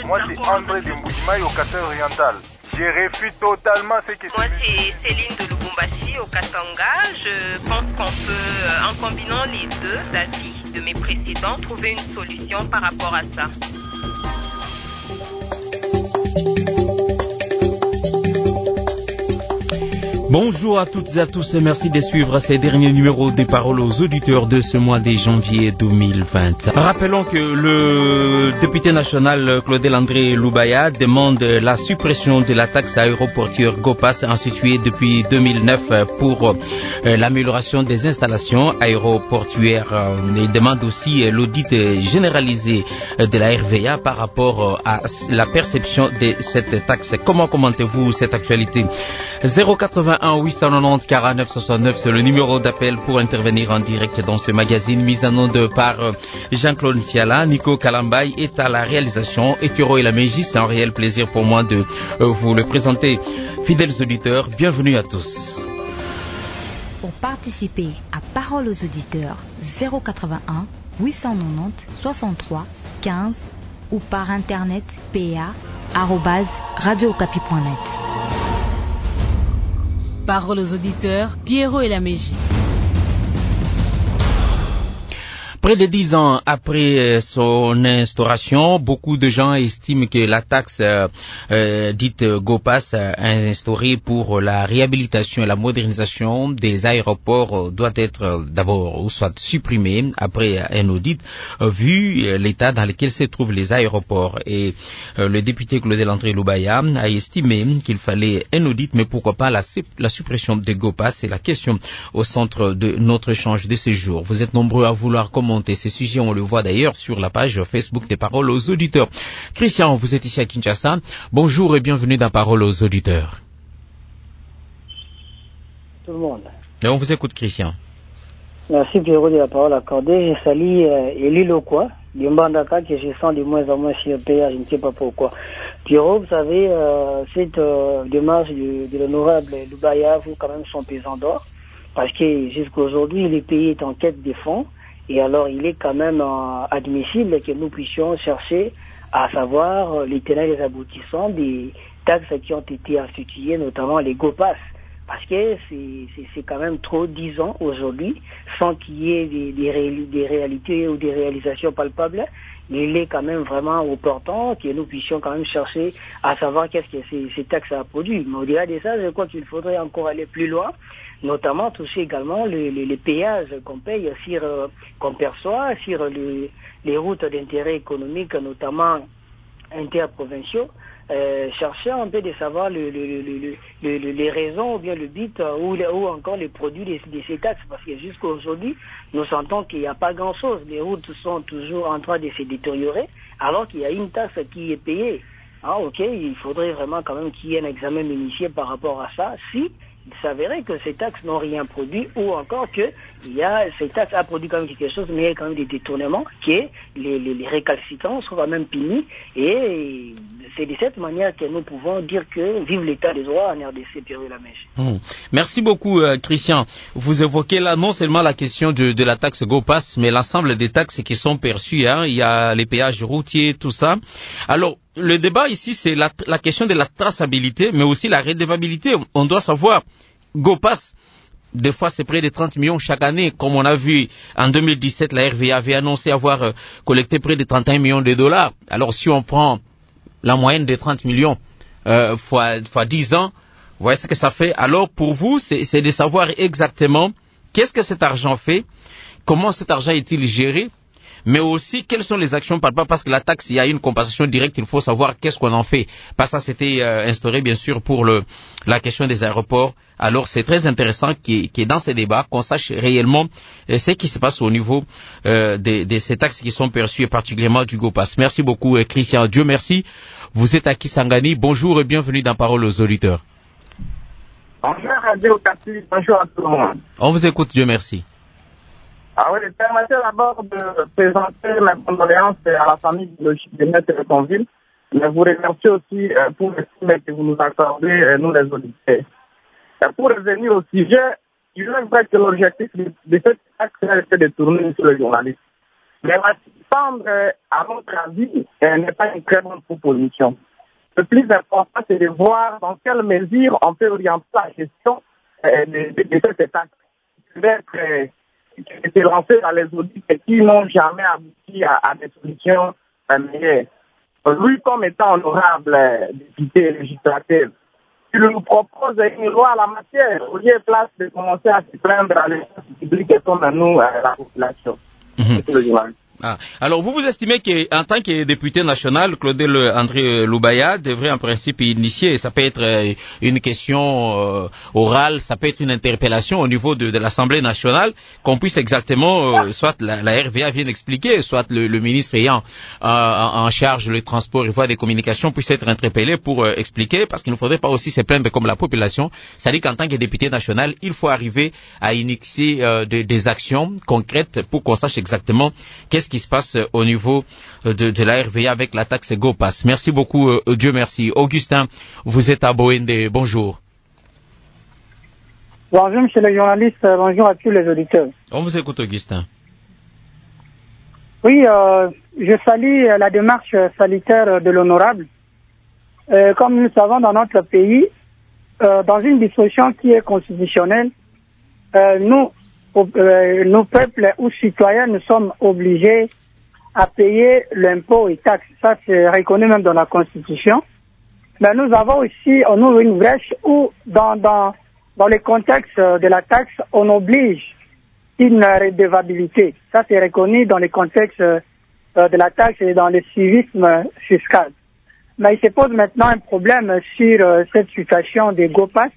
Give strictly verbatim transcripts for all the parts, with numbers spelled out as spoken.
Moi, c'est André de Mbujimaï au Kassai oriental. Je réfute totalement ce que Moi, c'est Céline de Lubumbashi au Katanga. Je pense qu'on peut, en combinant les deux avis de mes précédents, trouver une solution par rapport à ça. Bonjour à toutes et à tous et merci de suivre ces derniers numéros des paroles aux auditeurs de ce mois de janvier deux mille vingt. Rappelons que le député national Claudel André Loubaya demande la suppression de la taxe aéroportuaire GOPAS instituée depuis deux mille neuf pour l'amélioration des installations aéroportuaires. Il demande aussi l'audit généralisé de la R V A par rapport à la perception de cette taxe. Comment commentez-vous cette actualité? zéro quatre-vingt-un huit cent quatre-vingt-dix quarante-neuf soixante-neuf, c'est le numéro d'appel pour intervenir en direct dans ce magazine mis en onde par Jean-Claude Ntiala. Nico Kalambay est à la réalisation et Pierrot et la Mégie. C'est un réel plaisir pour moi de vous le présenter. Fidèles auditeurs, bienvenue à tous. Pour participer à Parole aux auditeurs, zéro quatre-vingt-un huit cent quatre-vingt-dix soixante-trois quinze ou par internet pa arobase radio okapi point net. Parole aux auditeurs, Pierrot et la Mégie. Près de dix ans après son instauration, beaucoup de gens estiment que la taxe euh, euh, dite GOPAS euh, instaurée pour la réhabilitation et la modernisation des aéroports euh, doit être euh, d'abord ou soit supprimée après un audit euh, vu euh, l'état dans lequel se trouvent les aéroports. Et euh, le député Claudel André Loubaya a estimé qu'il fallait un audit, mais pourquoi pas la, la suppression de GOPAS. C'est la question au centre de notre échange de ce jour. Vous êtes nombreux à vouloir commenter ces sujets, on le voit d'ailleurs sur la page Facebook des Paroles aux auditeurs. Christian, vous êtes ici à Kinshasa. Bonjour et bienvenue dans Paroles aux auditeurs. Tout le monde. Et on vous écoute, Christian. Merci Pierrot de la parole accordée. Je salue euh, Élie Lokwa, du Mbandaka, que je sens de moins en moins sur P A, je ne sais pas pourquoi. Pierrot, vous savez, euh, cette euh, démarche de, de l'honorable Loubaya vaut quand même son pesant d'or, parce que jusqu'à aujourd'hui, le pays est en quête de fonds. Et alors, il est quand même euh, admissible que nous puissions chercher à savoir euh, les tenants et les aboutissants des taxes qui ont été instituées, notamment les GOPAS. Parce que c'est, c'est, c'est quand même trop dix ans aujourd'hui, sans qu'il y ait des, des, réali- des réalités ou des réalisations palpables. Il est quand même vraiment opportun que nous puissions quand même chercher à savoir qu'est-ce que ces, ces taxes a produit. Mais au-delà de ça, je crois qu'il faudrait encore aller plus loin, notamment toucher également les, les, les péages qu'on paye, sur, euh, qu'on perçoit sur les, les routes d'intérêt économique, notamment interprovinciaux. Euh, chercher un peu de savoir le, le, le, le, le, le, les raisons ou bien le but euh, ou, ou encore les produits de, de ces taxes, parce que jusqu'à aujourd'hui, nous sentons qu'il n'y a pas grand-chose. Les routes sont toujours en train de se détériorer, alors qu'il y a une taxe qui est payée. Ah, ok, il faudrait vraiment quand même qu'il y ait un examen minutieux par rapport à ça, si il s'avérait que ces taxes n'ont rien produit, ou encore que il y a, ces taxes a produit quand même quelque chose, mais il y a quand même des détournements, que les, les, les récalcitrants sont quand même punis, et c'est de cette manière que nous pouvons dire que vive l'état des droits en R D C, Pierre la Mèche. Mmh. Merci beaucoup, euh, Christian. Vous évoquez là non seulement la question de, de la taxe GOPAS, mais l'ensemble des taxes qui sont perçues, hein. Il y a les péages routiers, tout ça. Alors, le débat ici, c'est la, la question de la traçabilité, mais aussi la redevabilité. On doit savoir, GOPAS, des fois c'est près de trente millions chaque année. Comme on a vu en deux mille dix-sept, la R V A avait annoncé avoir euh, collecté près de trente et un millions de dollars. Alors si on prend la moyenne de trente millions euh, fois, fois dix ans, vous voyez ce que ça fait. Alors pour vous, c'est, c'est de savoir exactement qu'est-ce que cet argent fait, comment cet argent est-il géré, mais aussi quelles sont les actions par rapport, parce que la taxe, il y a une compensation directe, il faut savoir qu'est-ce qu'on en fait. Parce que ça, c'était euh, instauré, bien sûr, pour le, la question des aéroports. Alors, c'est très intéressant qu'il y ait dans ces débats, qu'on sache réellement euh, ce qui se passe au niveau euh, de, de ces taxes qui sont perçues, et particulièrement du GOPAS. Merci beaucoup, euh, Christian. Dieu merci. Vous êtes à Kisangani. Bonjour et bienvenue dans Parole aux auditeurs. Bonjour, Radio Okapi. Bonjour à tout le monde. On vous écoute, Dieu merci. Ah oui, permettez d'abord de présenter mes condoléances à la famille de Maître Conville, mais vous remercie aussi euh, pour l'estime que vous nous accordez, euh, nous les auditeurs. Et pour revenir au sujet, il est vrai que l'objectif de, de cette acte a été de tourner sur les journalistes. Mais la suspendre, euh, à notre avis, euh, n'est pas une très bonne proposition. Le plus important, c'est de voir dans quelle mesure on peut orienter la gestion euh, de, de, de cette taxe. Peut-être euh, se lancer dans les audits qui n'ont jamais abouti à, à des solutions euh, meilleures. Lui, comme étant honorable euh, député législateur, il nous propose une loi à la matière, au lieu de place de commencer à se plaindre à l'espace public et comme à nous, à la population. Mmh. C'est le Ah. Alors, vous vous estimez qu'en tant que député national, Claudel André Loubaya devrait en principe initier, ça peut être une question euh, orale, ça peut être une interpellation au niveau de, de l'Assemblée nationale, qu'on puisse exactement, euh, soit la, la R V A vienne expliquer, soit le, le ministre ayant euh, en charge le transport et voies des communications puisse être interpellé pour euh, expliquer, parce qu'il ne faudrait pas aussi se plaindre comme la population. C'est-à-dire qu'en tant que député national, il faut arriver à initier euh, de, des actions concrètes pour qu'on sache exactement qu'est-ce qui se passe au niveau de, de la R V A avec la taxe GoPass. Merci beaucoup, euh, Dieu merci. Augustin, vous êtes à Boende, bonjour. Bonjour, monsieur le journaliste, bonjour à tous les auditeurs. On vous écoute, Augustin. Oui, euh, je salue la démarche sanitaire de l'honorable. Euh, comme nous le savons dans notre pays, euh, dans une disposition qui est constitutionnelle, euh, nous, Euh, nos peuples ou citoyens, nous sommes obligés à payer l'impôt et taxes. Ça, c'est reconnu même dans la Constitution. Mais nous avons aussi on ouvre une brèche où, dans, dans, dans le contexte de la taxe, on oblige une redevabilité. Ça, c'est reconnu dans le contexte euh, de la taxe et dans le civisme fiscal. Mais il se pose maintenant un problème sur euh, cette situation des GoPass.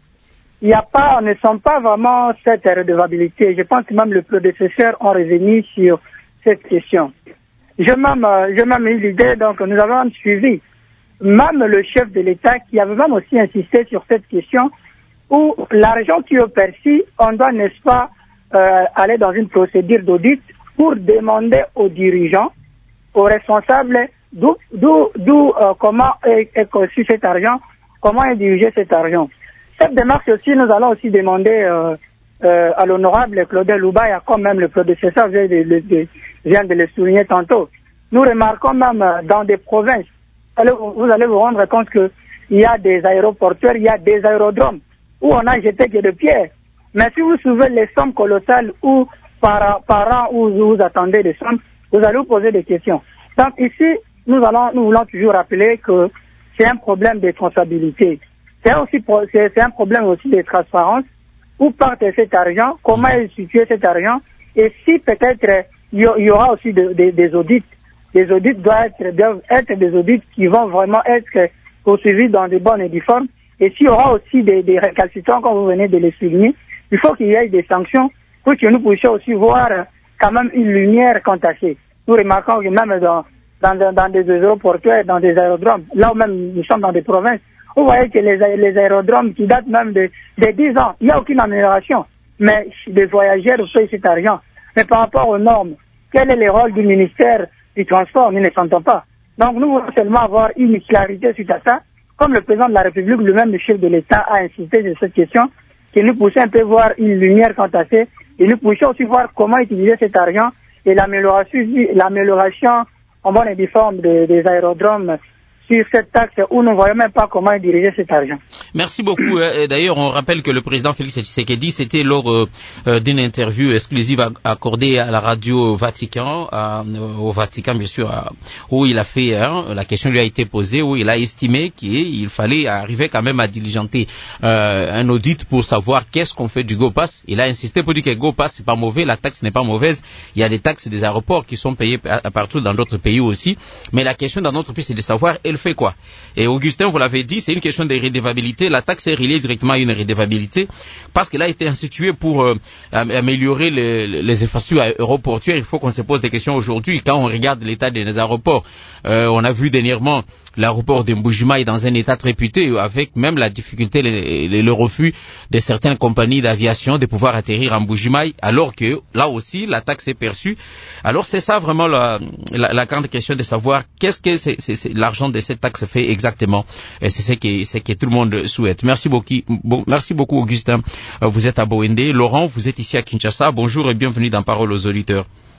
Il n'y a pas, on ne sent pas vraiment cette redevabilité. Je pense que même le prédécesseur ont revenu sur cette question. J'ai même, j'ai même eu l'idée, donc nous avons suivi même le chef de l'État qui avait même aussi insisté sur cette question où l'argent qui est perçu, on doit, n'est-ce pas, euh, aller dans une procédure d'audit pour demander aux dirigeants, aux responsables, d'où, d'où, d'où euh, comment est, est conçu cet argent, comment est dirigé cet argent. Cette démarche aussi, nous allons aussi demander euh, euh, à l'honorable Claudel Loubaya, comme même le prédécesseur vient de, de, de, vient de le souligner tantôt. Nous remarquons même dans des provinces, vous allez vous rendre compte qu'il y a des aéroporteurs, il y a des aérodromes où on a jeté que de pierres. Mais si vous soulevez les sommes colossales ou par, par an où vous attendez des sommes, vous allez vous poser des questions. Donc ici, nous allons, nous voulons toujours rappeler que c'est un problème de responsabilité. C'est aussi c'est un problème aussi de transparence. Où part cet argent? Comment est situé cet argent? Et si peut-être il y aura aussi de, de, des audits, les audits doivent être, doivent être des audits qui vont vraiment être poursuivis dans des bonnes et des formes. Et s'il y aura aussi des, des récalcitrants, comme vous venez de les souligner, il faut qu'il y ait des sanctions pour que nous puissions aussi voir quand même une lumière entassée. Nous remarquons que même dans, dans, dans des aéroportuaires, dans des aérodromes, là où même nous sommes dans des provinces, vous voyez que les, les aérodromes qui datent même de, de dix ans, il n'y a aucune amélioration. Mais les voyageurs payent cet argent. Mais par rapport aux normes, quel est le rôle du ministère du Transport? Nous ne sentons pas. Donc nous voulons seulement avoir une clarité sur ça. Comme le président de la République, lui-même le chef de l'État, a insisté sur cette question, que nous puissions un peu voir une lumière entassée et nous puissions aussi voir comment utiliser cet argent et l'amélioration, l'amélioration en bonne et due forme des, des aérodromes sur cette taxe où nous ne voyons même pas comment diriger cet argent. Merci beaucoup. D'ailleurs, on rappelle que le président Félix Tshisekedi, c'était lors euh, d'une interview exclusive accordée à la radio Vatican, à, au Vatican bien sûr, à, où il a fait, hein, la question lui a été posée, où il a estimé qu'il fallait arriver quand même à diligenter euh, un audit pour savoir qu'est-ce qu'on fait du GoPass. Il a insisté pour dire que GoPass c'est pas mauvais, la taxe n'est pas mauvaise. Il y a des taxes des aéroports qui sont payées partout dans d'autres pays aussi. Mais la question dans notre pays, c'est de savoir elle fait quoi. Et Augustin, vous l'avez dit, c'est une question de redevabilité. La taxe est reliée directement à une redevabilité parce qu'elle a été instituée pour euh, améliorer les, les infrastructures aéroportuaires. Il faut qu'on se pose des questions aujourd'hui. Quand on regarde l'état des aéroports, euh, on a vu dernièrement l'aéroport de Mbujimayi dans un état très réputé, avec même la difficulté, le, le, le refus de certaines compagnies d'aviation de pouvoir atterrir en Mbujimayi, alors que là aussi la taxe est perçue. Alors c'est ça vraiment la, la, la grande question de savoir qu'est-ce que c'est, c'est, c'est l'argent de cette taxe fait exactement. Et c'est ce que, c'est que tout le monde souhaite. Merci beaucoup, bon, merci beaucoup Augustin. Vous êtes à Boende. Laurent, vous êtes ici à Kinshasa. Bonjour et bienvenue dans Parole aux auditeurs.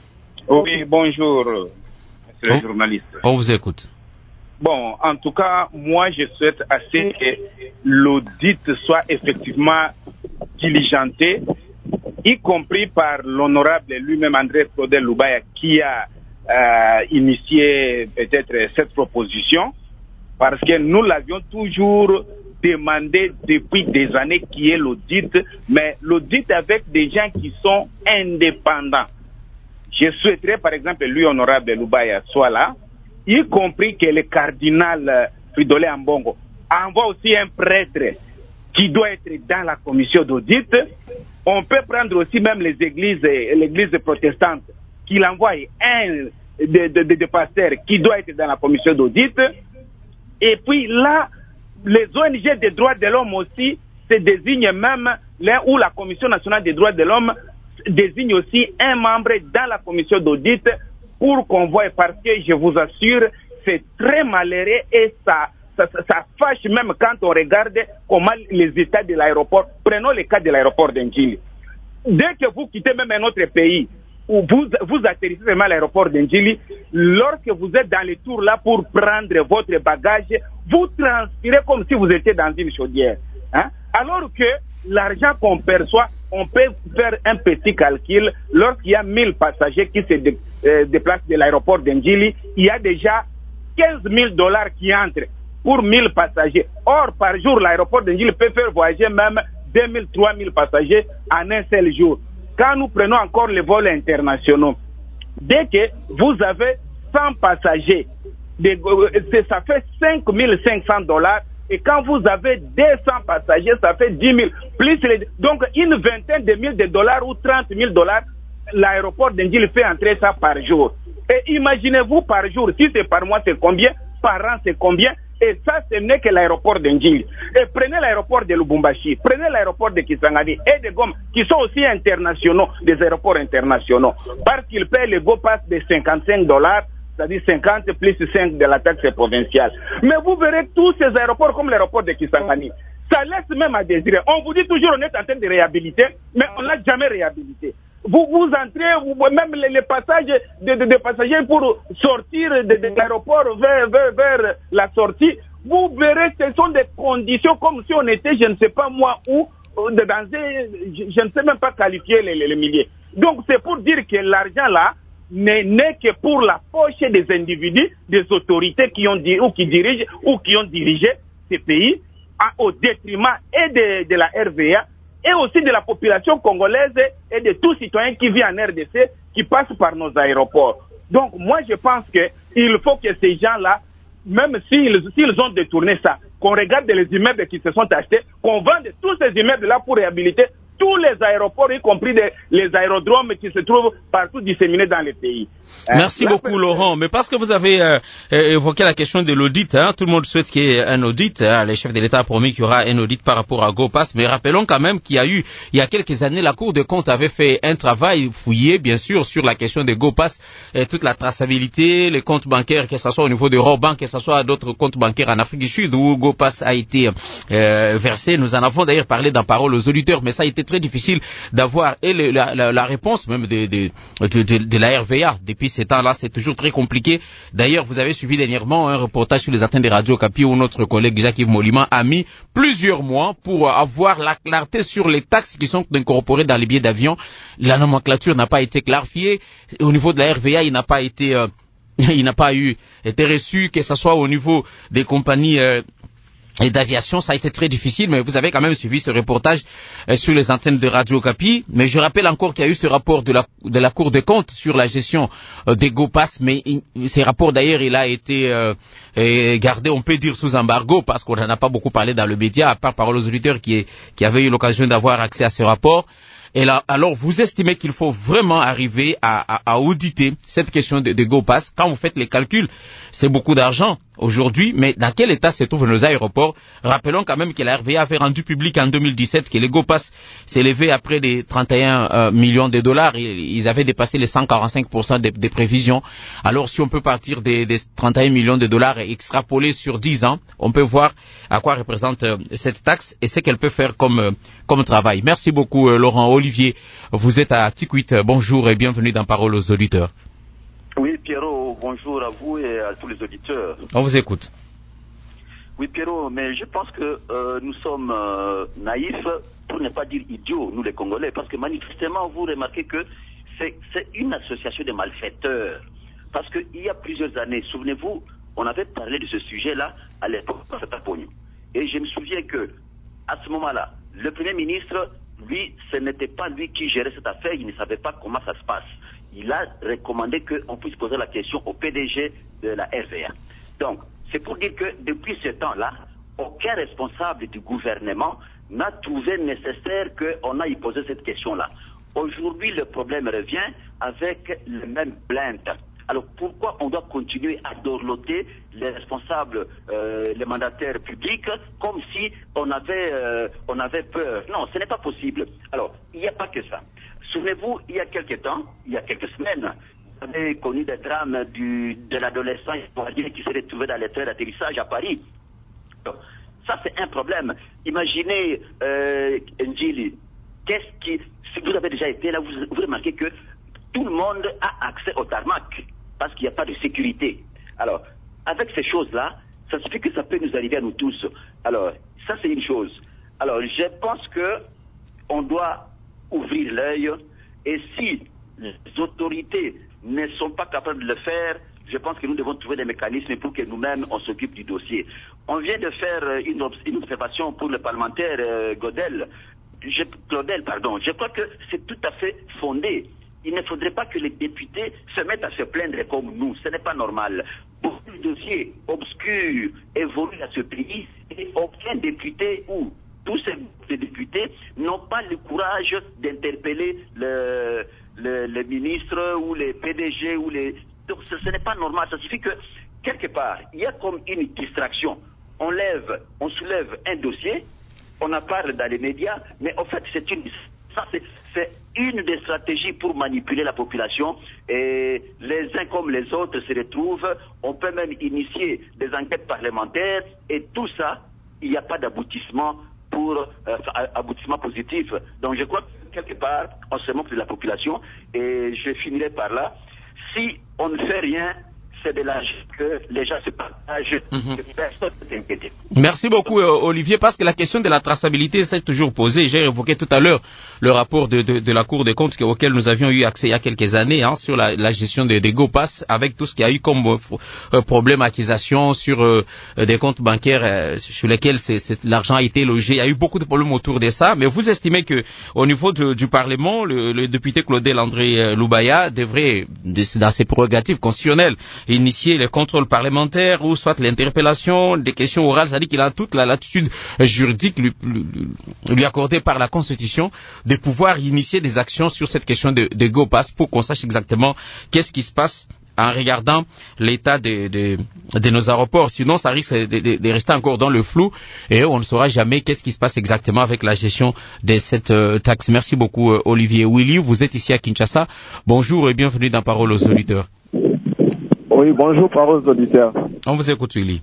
Oui, bonjour, monsieur oh. le journaliste. On vous écoute. Bon, en tout cas, moi, je souhaite assez que l'audit soit effectivement diligenté, y compris par l'honorable lui-même André Claudel Loubaya, qui a euh, initié peut-être cette proposition, parce que nous l'avions toujours demandé depuis des années qui est l'audit, mais l'audit avec des gens qui sont indépendants. Je souhaiterais, par exemple, lui, honorable Loubaya, soit là, y compris que le cardinal Fridolin Ambongo envoie aussi un prêtre qui doit être dans la commission d'audit. On peut prendre aussi même les églises, l'église protestante, qu'il envoie un de, de, de, de pasteurs qui doit être dans la commission d'audit. Et puis là, les O N G des droits de l'homme aussi se désignent même, là où la Commission nationale des droits de l'homme désigne aussi un membre dans la commission d'audit pour qu'on voie, parce que je vous assure, c'est très malheureux et ça, ça, ça, ça fâche même quand on regarde comment les états de l'aéroport, prenons le cas de l'aéroport d'Ndjili. Dès que vous quittez même un autre pays, où vous, vous atterrissez vraiment à l'aéroport d'Ndjili, lorsque vous êtes dans les tours là pour prendre votre bagage, vous transpirez comme si vous étiez dans une chaudière. Hein? Alors que l'argent qu'on perçoit, on peut faire un petit calcul. Lorsqu'il y a mille passagers qui se dé, euh, déplacent de l'aéroport d'Ndjili, il y a déjà quinze mille dollars qui entrent pour mille passagers. Or, par jour, l'aéroport d'Ndjili peut faire voyager même deux mille, trois mille passagers en un seul jour. Quand nous prenons encore les vols internationaux, dès que vous avez cent passagers, de, ça fait cinq mille cinq cents dollars. Et quand vous avez deux cents passagers, ça fait dix mille. Plus les, donc une vingtaine de mille de dollars ou trente mille dollars, l'aéroport d'Ndjili fait entrer ça par jour. Et imaginez-vous par jour, si c'est par mois, c'est combien? Par an, c'est combien? Et ça, ce n'est que l'aéroport d'Ndjili. Et prenez l'aéroport de Lubumbashi, prenez l'aéroport de Kisangani et de Goma, qui sont aussi internationaux, des aéroports internationaux. Parce qu'ils paient les Go Pass de cinquante-cinq dollars, c'est-à-dire cinquante plus cinq de la taxe provinciale. Mais vous verrez tous ces aéroports comme l'aéroport de Kisangani. Ça laisse même à désirer. On vous dit toujours on est en train de réhabiliter, mais on n'a jamais réhabilité. Vous vous entrez, vous, même les, les passages de, de, de passagers pour sortir de, de l'aéroport vers, vers, vers la sortie, vous verrez ce sont des conditions comme si on était, je ne sais pas moi où, dans un, je, je ne sais même pas qualifier les, les, les milliers. Donc c'est pour dire que l'argent là, n'est que pour la poche des individus, des autorités qui ont ou qui dirigent ou qui ont dirigé ces pays à, au détriment et de, de la R V A et aussi de la population congolaise et de tout citoyen qui vit en R D C qui passe par nos aéroports. Donc moi je pense que il faut que ces gens-là, même s'ils s'ils ont détourné ça, qu'on regarde les immeubles qui se sont achetés, qu'on vende tous ces immeubles-là pour réhabiliter tous les aéroports, y compris des, les aérodromes qui se trouvent partout disséminés dans les pays. Merci euh, beaucoup, Laurent. Mais parce que vous avez euh, évoqué la question de l'audit, hein, tout le monde souhaite qu'il y ait un audit. Hein, les chefs de l'État ont promis qu'il y aura un audit par rapport à GoPass. Mais rappelons quand même qu'il y a eu, il y a quelques années, la Cour des comptes avait fait un travail fouillé, bien sûr, sur la question de GoPass, et toute la traçabilité, les comptes bancaires, que ce soit au niveau de Robank, que ce soit d'autres comptes bancaires en Afrique du Sud, où GoPass a été euh, versé. Nous en avons d'ailleurs parlé dans Parole aux auditeurs, mais ça a été très difficile d'avoir et le, la, la, la réponse même de, de, de, de, de la R V A. Depuis ces temps-là, c'est toujours très compliqué. D'ailleurs, vous avez suivi dernièrement un reportage sur les antennes de Radio Okapi où notre collègue Jacques-Yves Molima a mis plusieurs mois pour avoir la clarté sur les taxes qui sont incorporées dans les billets d'avion. La nomenclature n'a pas été clarifiée. Au niveau de la R V A, il n'a pas été, euh, il n'a pas eu été reçu, que ce soit au niveau des compagnies euh, et d'aviation. Ça a été très difficile, mais vous avez quand même suivi ce reportage euh, sur les antennes de Radio Okapi. Mais je rappelle encore qu'il y a eu ce rapport de la, de la Cour des comptes sur la gestion euh, des GoPass, mais il, ces rapports d'ailleurs, il a été euh, euh, gardé, on peut dire, sous embargo, parce qu'on n'en a pas beaucoup parlé dans le média, à part Parole aux auditeurs qui, qui avaient eu l'occasion d'avoir accès à ce rapport. Et là, alors, vous estimez qu'il faut vraiment arriver à, à, à auditer cette question de, de GoPass. Quand vous faites les calculs, c'est beaucoup d'argent aujourd'hui, mais dans quel état se trouvent nos aéroports? Rappelons quand même que la R V A avait rendu public en deux mille dix-sept que les GoPass s'élevaient à près des trente et un euh, millions de dollars. Ils avaient dépassé les cent quarante-cinq pour cent des, des prévisions. Alors, si on peut partir des, des trente et un millions de dollars et extrapoler sur dix ans, on peut voir à quoi représente euh, cette taxe et ce qu'elle peut faire comme, euh, comme travail. Merci beaucoup, euh, Laurent. Olivier, vous êtes à Kikwit. Bonjour et bienvenue dans Parole aux auditeurs. Oui, Pierrot, bonjour à vous et à tous les auditeurs. On vous écoute. Oui, Pierrot, mais je pense que euh, nous sommes euh, naïfs, pour ne pas dire idiots, nous les Congolais, parce que manifestement, vous remarquez que c'est, c'est une association de malfaiteurs. Parce qu'il y a plusieurs années, souvenez-vous, on avait parlé de ce sujet-là à l'époque de Satapogno. Et je me souviens que, à ce moment-là, le Premier ministre, lui, ce n'était pas lui qui gérait cette affaire, il ne savait pas comment ça se passe. Il a recommandé qu'on puisse poser la question au P D G de la R V A. Donc, c'est pour dire que depuis ce temps-là, aucun responsable du gouvernement n'a trouvé nécessaire qu'on aille poser cette question-là. Aujourd'hui, le problème revient avec les mêmes plaintes. Alors pourquoi on doit continuer à dorloter les responsables, euh, les mandataires publics, comme si on avait, euh, on avait peur? Non, ce n'est pas possible. Alors, il n'y a pas que ça. Souvenez-vous, il y a quelques temps, il y a quelques semaines, vous avez connu des drames du, de l'adolescent ivoirien qui s'est retrouvé dans les trains d'atterrissage à Paris. Donc, ça, c'est un problème. Imaginez, euh, Ndjili, qu'est-ce qui, si vous avez déjà été là, vous, vous remarquez que tout le monde a accès au tarmac parce qu'il n'y a pas de sécurité. Alors, avec ces choses-là, ça suffit que ça peut nous arriver à nous tous. Alors, ça, c'est une chose. Alors, je pense que on doit ouvrir l'œil, et si les autorités ne sont pas capables de le faire, je pense que nous devons trouver des mécanismes pour que nous-mêmes on s'occupe du dossier. On vient de faire une, une observation pour le parlementaire euh, Godel, je, Claudel, pardon. Je crois que c'est tout à fait fondé. Il ne faudrait pas que les députés se mettent à se plaindre comme nous. Ce n'est pas normal. Beaucoup de dossiers obscurs évoluent à ce pays et aucun député ou tous ces députés n'ont pas le courage d'interpeller le, le, le ministre ou les P D G ou les... Donc ce, ce n'est pas normal. Ça suffit que, quelque part, il y a comme une distraction. On lève, on soulève un dossier, on en parle dans les médias, mais en fait, c'est une... Ça, c'est, c'est une des stratégies pour manipuler la population, et les uns comme les autres se retrouvent. On peut même initier des enquêtes parlementaires, et tout ça, il n'y a pas d'aboutissement pour euh, aboutissement positif. Donc je crois que quelque part, on se moque de la population, et je finirai par là. Si on ne fait rien, c'est de l'âge que les gens se partagent, mm-hmm. que personne ne s'inquiète. Merci beaucoup euh, Olivier, parce que la question de la traçabilité s'est toujours posée. J'ai évoqué tout à l'heure le rapport de, de, de la Cour des comptes auquel nous avions eu accès il y a quelques années, hein, sur la, la gestion des, des GoPass, avec tout ce qu'il y a eu comme euh, problème accusation sur euh, des comptes bancaires euh, sur lesquels c'est, c'est, l'argent a été logé. Il y a eu beaucoup de problèmes autour de ça, mais vous estimez que au niveau de, du Parlement, le, le député Claudel André Loubaya devrait, dans ses prérogatives constitutionnelles, initier les contrôles parlementaires ou soit l'interpellation, des questions orales, c'est-à-dire qu'il a toute la latitude juridique lui, lui, lui accordée par la Constitution de pouvoir initier des actions sur cette question de, de GoPass pour qu'on sache exactement qu'est-ce qui se passe en regardant l'état de, de, de nos aéroports. Sinon, ça risque de, de, de rester encore dans le flou et on ne saura jamais qu'est-ce qui se passe exactement avec la gestion de cette euh, taxe. Merci beaucoup, euh, Olivier. Willy, vous êtes ici à Kinshasa. Bonjour et bienvenue dans Parole aux auditeurs. Oui, bonjour, Parole aux auditeurs. On vous écoute, Willy.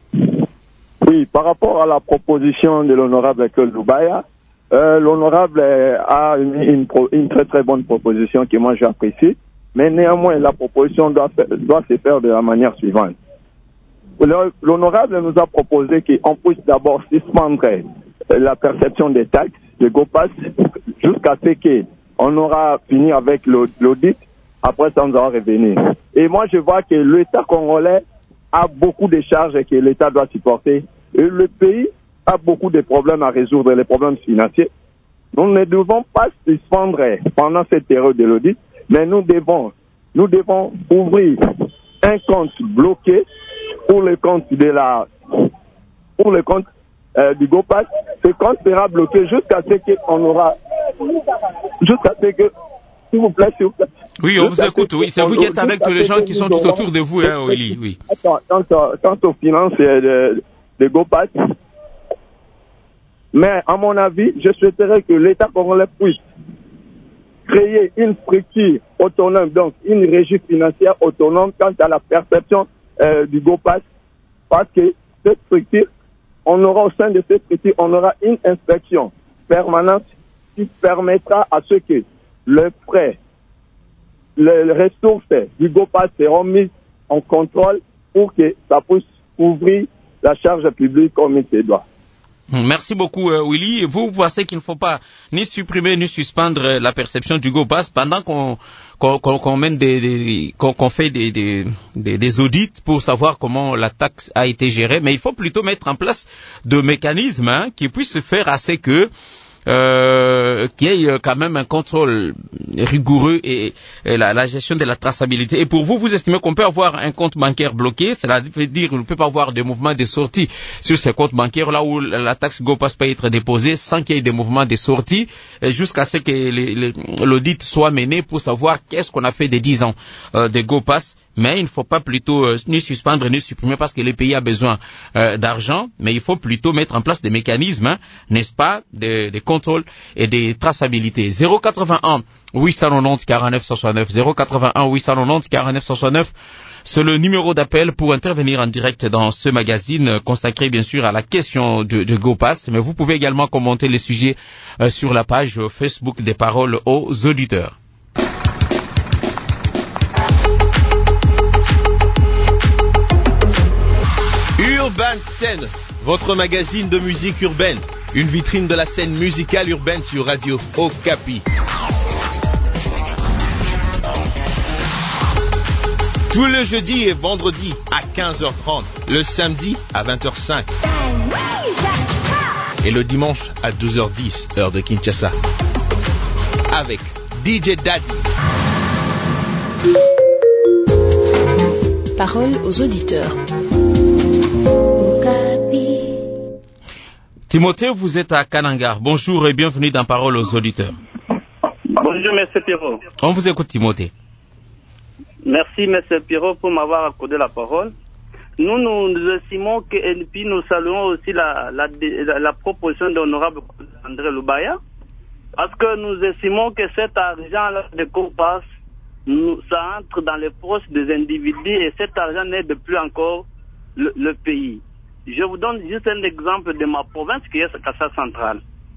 Oui, par rapport à la proposition de l'honorable Claude Loubaya, euh, l'honorable a une, une, une très très bonne proposition que moi j'apprécie. Mais néanmoins, la proposition doit, doit se faire de la manière suivante. L'honorable nous a proposé qu'on puisse d'abord suspendre la perception des taxes de GoPass jusqu'à ce qu'on aura fini avec l'audit. Après ça, on va revenir. Et moi, je vois que l'État congolais a beaucoup de charges que l'État doit supporter. Et le pays a beaucoup de problèmes à résoudre, les problèmes financiers. Nous ne devons pas suspendre pendant cette période de l'audit, mais nous devons, nous devons ouvrir un compte bloqué pour le compte de la, pour le compte euh, du GoPass. Ce compte sera bloqué jusqu'à ce qu'on aura, jusqu'à ce que, s'il vous plaît, s'il vous plaît. Oui, on vous écoute, oui. C'est vous qui êtes avec tous les gens qui sont tout autour de vous, hein, Willy, oui. Quant, quant aux finances de, de GoPass, mais à mon avis, je souhaiterais que l'État congolais puisse créer une structure autonome, donc une régie financière autonome quant à la perception euh, du GoPass, parce que cette structure, on aura au sein de cette structure, on aura une inspection permanente qui permettra à ceux que le frais les ressources du GoPass seront mises en contrôle pour que ça puisse couvrir la charge publique comme il se doit. Merci beaucoup, euh, Willy. Vous, vous pensez qu'il ne faut pas ni supprimer ni suspendre la perception du GoPass pendant qu'on qu'on, qu'on, qu'on mène des, des qu'on, qu'on fait des, des, des, des audits pour savoir comment la taxe a été gérée, mais il faut plutôt mettre en place de mécanismes hein, qui puissent faire assez que Euh, qu'il y ait quand même un contrôle rigoureux et, et la, la gestion de la traçabilité. Et pour vous, vous estimez qu'on peut avoir un compte bancaire bloqué, cela veut dire qu'on ne peut pas avoir de mouvements de sortie sur ces comptes bancaires là où la taxe GoPass peut être déposée sans qu'il y ait des mouvements de sortie jusqu'à ce que les, les, l'audit soit mené pour savoir qu'est-ce qu'on a fait des dix ans euh, de GoPass. Mais il ne faut pas plutôt euh, ni suspendre ni supprimer parce que le pays a besoin euh, d'argent, mais il faut plutôt mettre en place des mécanismes, hein, n'est-ce pas, de, de contrôle et de traçabilité. zéro quatre-vingt-un huit cent quatre-vingt-dix quarante-neuf soixante-neuf, zéro quatre-vingt-un huit cent quatre-vingt-dix quarante-neuf soixante-neuf, c'est le numéro d'appel pour intervenir en direct dans ce magazine consacré bien sûr à la question de, de GoPass, mais vous pouvez également commenter les sujets euh, sur la page Facebook des paroles aux auditeurs. Urban Scène, votre magazine de musique urbaine, une vitrine de la scène musicale urbaine sur Radio Okapi. Tous les jeudis et vendredis à quinze heures trente, le samedi à vingt heures cinq et le dimanche à douze heures dix, heure de Kinshasa. Avec D J Daddy. Parole aux auditeurs. Timothée, vous êtes à Kananga. Bonjour et bienvenue dans Parole aux auditeurs. Bonjour, M. Pirot. On vous écoute, Timothée. Merci, M. Pirot, pour m'avoir accordé la parole. Nous, nous, nous estimons que, et puis nous saluons aussi la, la, la, la proposition de l'honorable André Lubaya, parce que nous estimons que cet argent-là de GoPass, nous, ça entre dans les poches des individus et cet argent n'aide plus encore le, le pays. Je vous donne juste un exemple de ma province qui est Kassa Centrale.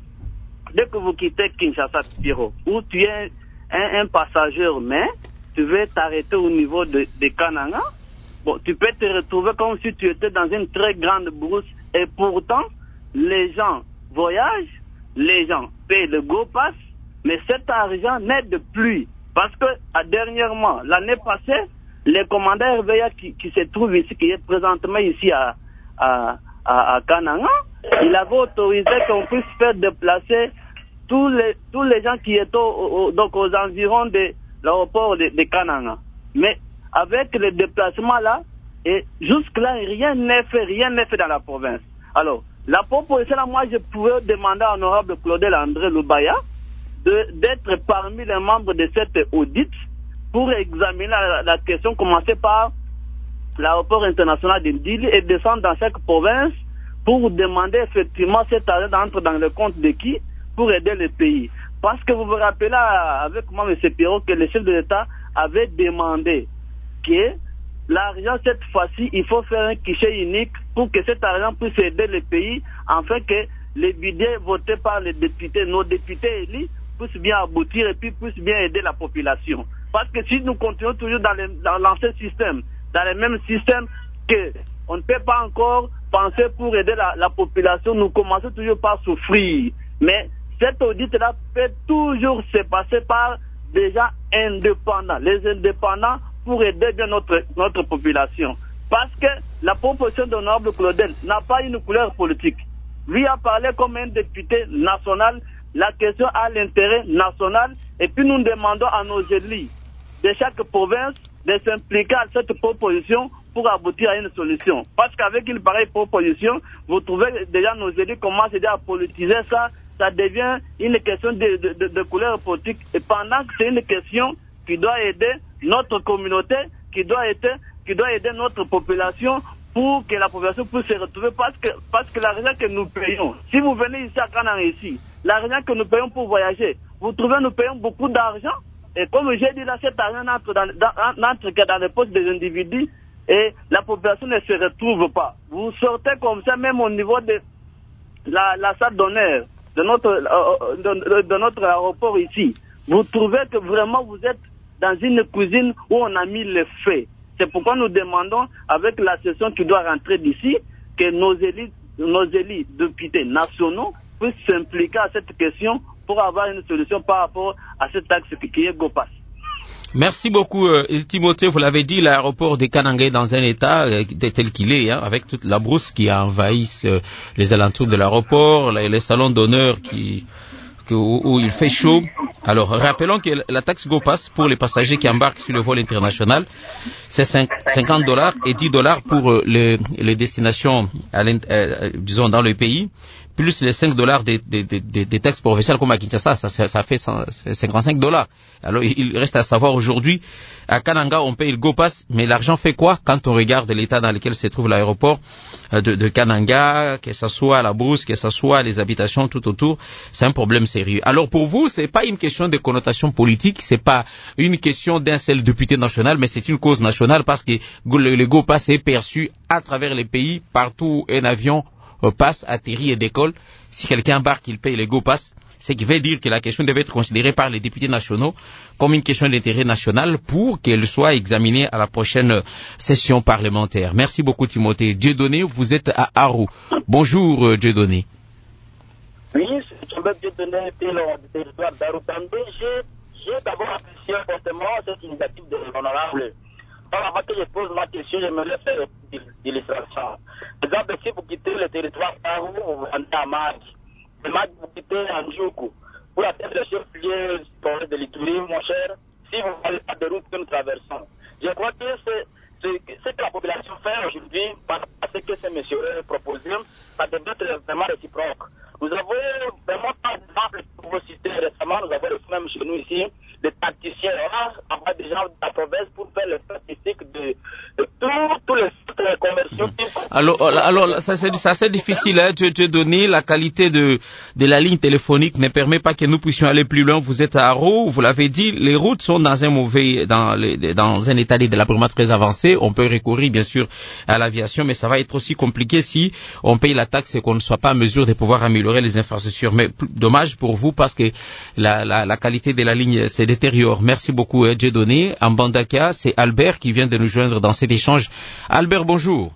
Dès que vous quittez Kinshasa, Piro, où tu es un, un passager, mais tu veux t'arrêter au niveau de, de Kananga, bon, tu peux te retrouver comme si tu étais dans une très grande brousse et pourtant, les gens voyagent, les gens payent le GoPass, mais cet argent n'aide plus. Parce que, à dernièrement, l'année passée, le commandant R V A qui, qui se trouve ici, qui est présentement ici à à, à, à Kananga, il avait autorisé qu'on puisse faire déplacer tous les tous les gens qui étaient au, au, donc aux environs de l'aéroport de, de Kananga. Mais avec le déplacement là, et jusque-là, rien n'est fait, rien n'est fait dans la province. Alors, la proposition là, moi, je pouvais demander à l'honorable Claudel André Lubaya de d'être parmi les membres de cette audit pour examiner la, la question, commencer par l'aéroport international de Ndili et descendre dans chaque province pour demander effectivement cet argent d'entrer dans le compte de qui pour aider le pays. Parce que vous vous rappelez là, avec moi, M. Pirot, que le chef de l'État avait demandé que l'argent, cette fois-ci, il faut faire un guichet unique pour que cet argent puisse aider le pays, afin que les budgets votés par les députés, nos députés élus, puissent bien aboutir et puis puissent bien aider la population. Parce que si nous continuons toujours dans, les, dans l'ancien système, dans le même système que on ne peut pas encore penser pour aider la, la population, nous commençons toujours par souffrir. Mais cet audit-là peut toujours se passer par des gens indépendants, les indépendants pour aider bien notre, notre population. Parce que la proposition de l'honorable Claudel n'a pas une couleur politique. Lui a parlé comme un député national, la question a l'intérêt national, et puis nous demandons à nos élus de chaque province de s'impliquer à cette proposition pour aboutir à une solution. Parce qu'avec une pareille proposition, vous trouvez déjà nos élus commencent déjà à politiser ça, ça devient une question de, de, de, de couleur politique, et pendant que c'est une question qui doit aider notre communauté, qui doit aider, qui doit aider notre population pour que la population puisse se retrouver, parce que, parce que l'argent que nous payons, si vous venez ici à Kananga ici, l'argent que nous payons pour voyager, vous trouvez nous payons beaucoup d'argent, et comme j'ai dit là, cet argent n'entre dans, dans, n'entre que dans les poches des individus, et la population ne se retrouve pas. Vous sortez comme ça, même au niveau de la, la salle d'honneur, de notre, euh, de, de notre aéroport ici, vous trouvez que vraiment vous êtes dans une cuisine où on a mis le feu. C'est pourquoi nous demandons, avec la session qui doit rentrer d'ici, que nos élites, nos élites députés nationaux puissent s'impliquer à cette question pour avoir une solution par rapport à cette taxe qui est GoPass. Merci beaucoup, euh, Timothée. Vous l'avez dit, l'aéroport de Kananga est dans un état euh, tel qu'il est, hein, avec toute la brousse qui envahit euh, les alentours de l'aéroport, les, les salons d'honneur qui, qui où, où il fait chaud. Alors, rappelons que la taxe GoPass pour les passagers qui embarquent sur le vol international, c'est cinquante dollars et dix dollars pour euh, les, les destinations, à euh, disons, dans le pays, plus les cinq dollars des, des, des, des taxes provinciales comme à Kinshasa, ça, ça fait cinquante-cinq dollars. Alors, il reste à savoir aujourd'hui, à Kananga, on paye le GoPass, mais l'argent fait quoi quand on regarde l'état dans lequel se trouve l'aéroport de, de Kananga, que ce soit la brousse, que ce soit les habitations tout autour, c'est un problème sérieux. Alors, pour vous, c'est pas une question de connotation politique, c'est pas une question d'un seul député national, mais c'est une cause nationale parce que le, le GoPass est perçu à travers les pays, partout où un avion passe, atterrit et décolle. Si quelqu'un embarque, il paye les GoPass. Ce qui veut dire que la question devait être considérée par les députés nationaux comme une question d'intérêt national pour qu'elle soit examinée à la prochaine session parlementaire. Merci beaucoup, Timothée. Dieudonné, vous êtes à Arou. Bonjour, Dieudonné. Oui, je veux Dieudonné, le territoire d'Arou. J'ai d'abord apprécié fortement cette initiative de l'honorable. Alors, avant que je pose ma question, je me laisse faire l'illustration. Par exemple, si vous quittez le territoire d'Arou, vous rentrez à Mag. De Mag, vous quittez Andjoukou. Pour atteindre le chef-lieu de l'Itourie, mon cher, si vous n'avez pas de route que nous traversons. Je crois que c'est ce que la population fait aujourd'hui, parce que ce monsieur a proposé, ça devrait être vraiment réciproque. Nous avons vraiment, par exemple, pour vous citer récemment, nous avons reçu même chez nous ici, des tacticiens, on va des gens de la province pour faire les statistiques de, de tous, tous les sites commerciaux. Alors, alors ça c'est ça c'est difficile, hein, de te donner la qualité de de la ligne téléphonique ne permet pas que nous puissions aller plus loin. Vous êtes à Haro, vous l'avez dit, les routes sont dans un mauvais, dans les, dans un état de délabrement très avancé. On peut recourir bien sûr à l'aviation, mais ça va être aussi compliqué si on paye la taxe et qu'on ne soit pas en mesure de pouvoir améliorer les infrastructures. Mais dommage pour vous parce que la la, la qualité de la ligne se détériore. Merci beaucoup, Dieudonné. En Bandaka, c'est Albert qui vient de nous joindre dans cet échange. Albert, bonjour.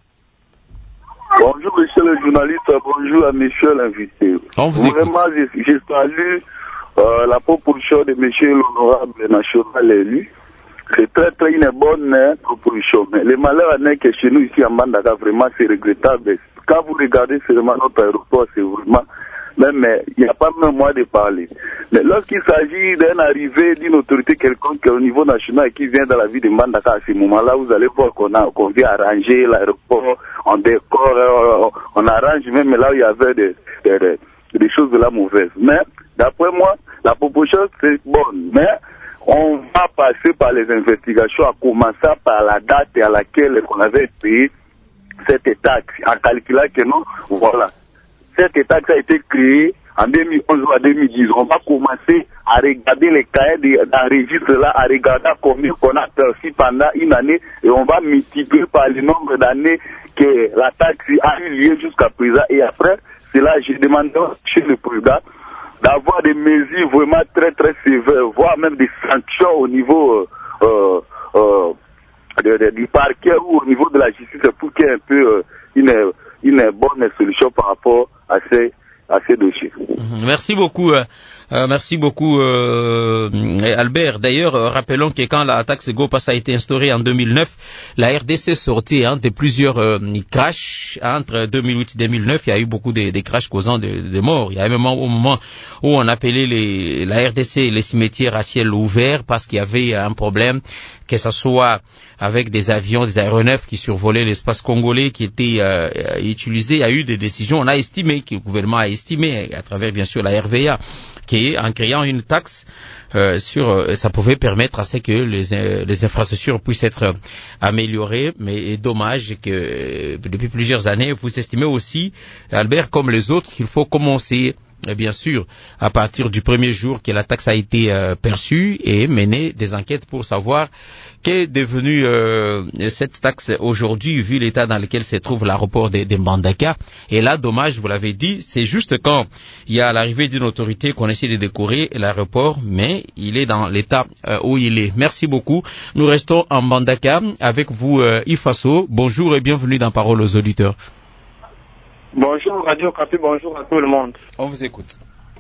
Bonjour, monsieur le journaliste. Bonjour à monsieur l'invité. On vous écoute. Vraiment, je, je salue euh, la proposition de monsieur l'honorable national élu. C'est très, très une bonne hein, proposition. Mais le malheur en est que chez nous, ici, en Bandaka, vraiment, c'est regrettable. Quand vous regardez seulement notre aéroport, c'est vraiment... Même, il n'y a pas même moyen de parler. Mais lorsqu'il s'agit d'une arrivée d'une autorité quelconque au niveau national qui vient dans la ville de Mbandaka, à ce moment-là, vous allez voir qu'on a, qu'on vient arranger l'aéroport, on décore, on arrange même là où il y avait des, des, des choses de la mauvaise. Mais, d'après moi, la proposition, c'est bonne. Mais, on va passer par les investigations, à commencer par la date à laquelle on avait payé cette taxe, en calculant que non, voilà. Cette taxe a été créée en deux mille onze ou en deux mille dix. On va commencer à regarder les cahiers d'enregistre là, à regarder combien on a perçu pendant une année et on va multiplier par le nombre d'années que la taxe a eu lieu jusqu'à présent. Et après, c'est là je demande chez le président d'avoir des mesures vraiment très très sévères, voire même des sanctions au niveau euh, euh, de, de, du parquet ou au niveau de la justice pour qu'il y ait un peu euh, une, une bonne solution par rapport à ces, à ces dossiers. Merci beaucoup. Euh, euh, merci beaucoup, euh, Albert. D'ailleurs, euh, rappelons que quand la taxe GoPass a été instaurée en deux mille neuf, la R D C sortait hein, de plusieurs euh, crashs. Entre deux mille huit et deux mille neuf, il y a eu beaucoup de, de crashs causant des de morts. Il y a même au moment où on appelait les, la R D C les cimetières à ciel ouvert parce qu'il y avait un problème, que ce soit avec des avions, des aéronefs qui survolaient l'espace congolais, qui étaient euh, utilisés. Il y a eu des décisions. On a estimé, que le gouvernement a estimé, à travers bien sûr la R V A, qui en créant une taxe euh, sur, euh, ça pouvait permettre à ce que les, euh, les infrastructures puissent être euh, améliorées. Mais dommage que euh, depuis plusieurs années, vous estimez aussi, Albert, comme les autres, qu'il faut commencer euh, bien sûr, à partir du premier jour que la taxe a été euh, perçue et mener des enquêtes pour savoir qu'est devenue euh, cette taxe aujourd'hui, vu l'état dans lequel se trouve l'aéroport de, de Mbandaka. Et là, dommage, vous l'avez dit, c'est juste quand il y a l'arrivée d'une autorité qu'on essaie de décorer l'aéroport, mais il est dans l'état euh, où il est. Merci beaucoup. Nous restons en Mbandaka avec vous, euh, Ifaso. Bonjour et bienvenue dans Parole aux auditeurs. Bonjour Radio Capi, bonjour à tout le monde. On vous écoute.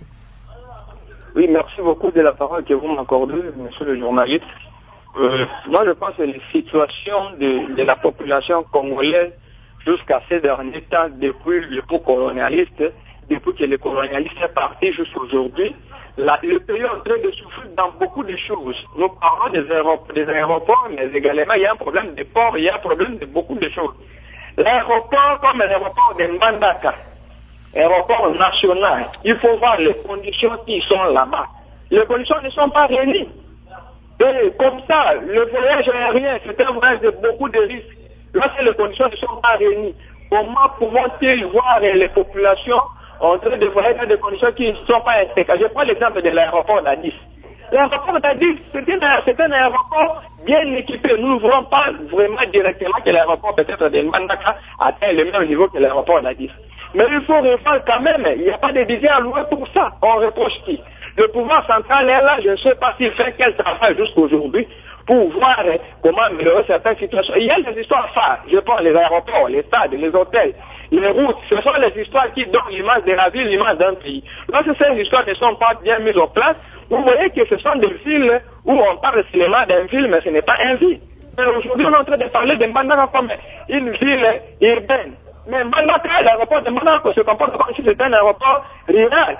Oui, merci beaucoup de la parole que vous m'accordez, monsieur le journaliste. Euh, moi, je pense que les situations de, de la population congolaise jusqu'à ces derniers temps, depuis l'époque colonialiste, depuis que le colonialiste est parti jusqu'à aujourd'hui, le pays est en train de souffrir dans beaucoup de choses. Nous parlons des, aéroports, des aéroports, mais également il y a un problème de port, il y a un problème de beaucoup de choses. L'aéroport, comme l'aéroport de Mbandaka, aéroport national, il faut voir les conditions qui sont là-bas. Les conditions ne sont pas réunies. Et comme ça, le voyage aérien, c'est un voyage de beaucoup de risques. Lorsque les conditions ne sont pas réunies, comment pouvons-ils voir les populations en train de voyager dans des conditions qui ne sont pas impeccable? Je prends l'exemple de l'aéroport d'Addis. L'aéroport d'Addis, c'est un, c'est un aéroport bien équipé. Nous ne voulons pas vraiment directement que l'aéroport peut-être de Mbandaka atteigne le même niveau que l'aéroport d'Addis. Mais il faut revoir quand même, il n'y a pas de budget alloué pour ça. On reproche qui? Le pouvoir central est là, je ne sais pas s'il fait quel travail jusqu'aujourd'hui pour voir comment améliorer certaines situations. Il y a des histoires phares, je prends les aéroports, les stades, les hôtels, les routes, ce sont les histoires qui donnent l'image de la ville, l'image d'un pays. Lorsque ces histoires ne sont pas bien mises en place, vous voyez que ce sont des villes où on parle seulement d'une ville, mais ce n'est pas une ville. Aujourd'hui, on est en train de parler de Mbandaka comme une ville urbaine. Mais Mbandaka, l'aéroport de Mbandaka se comporte comme si c'était un aéroport rural.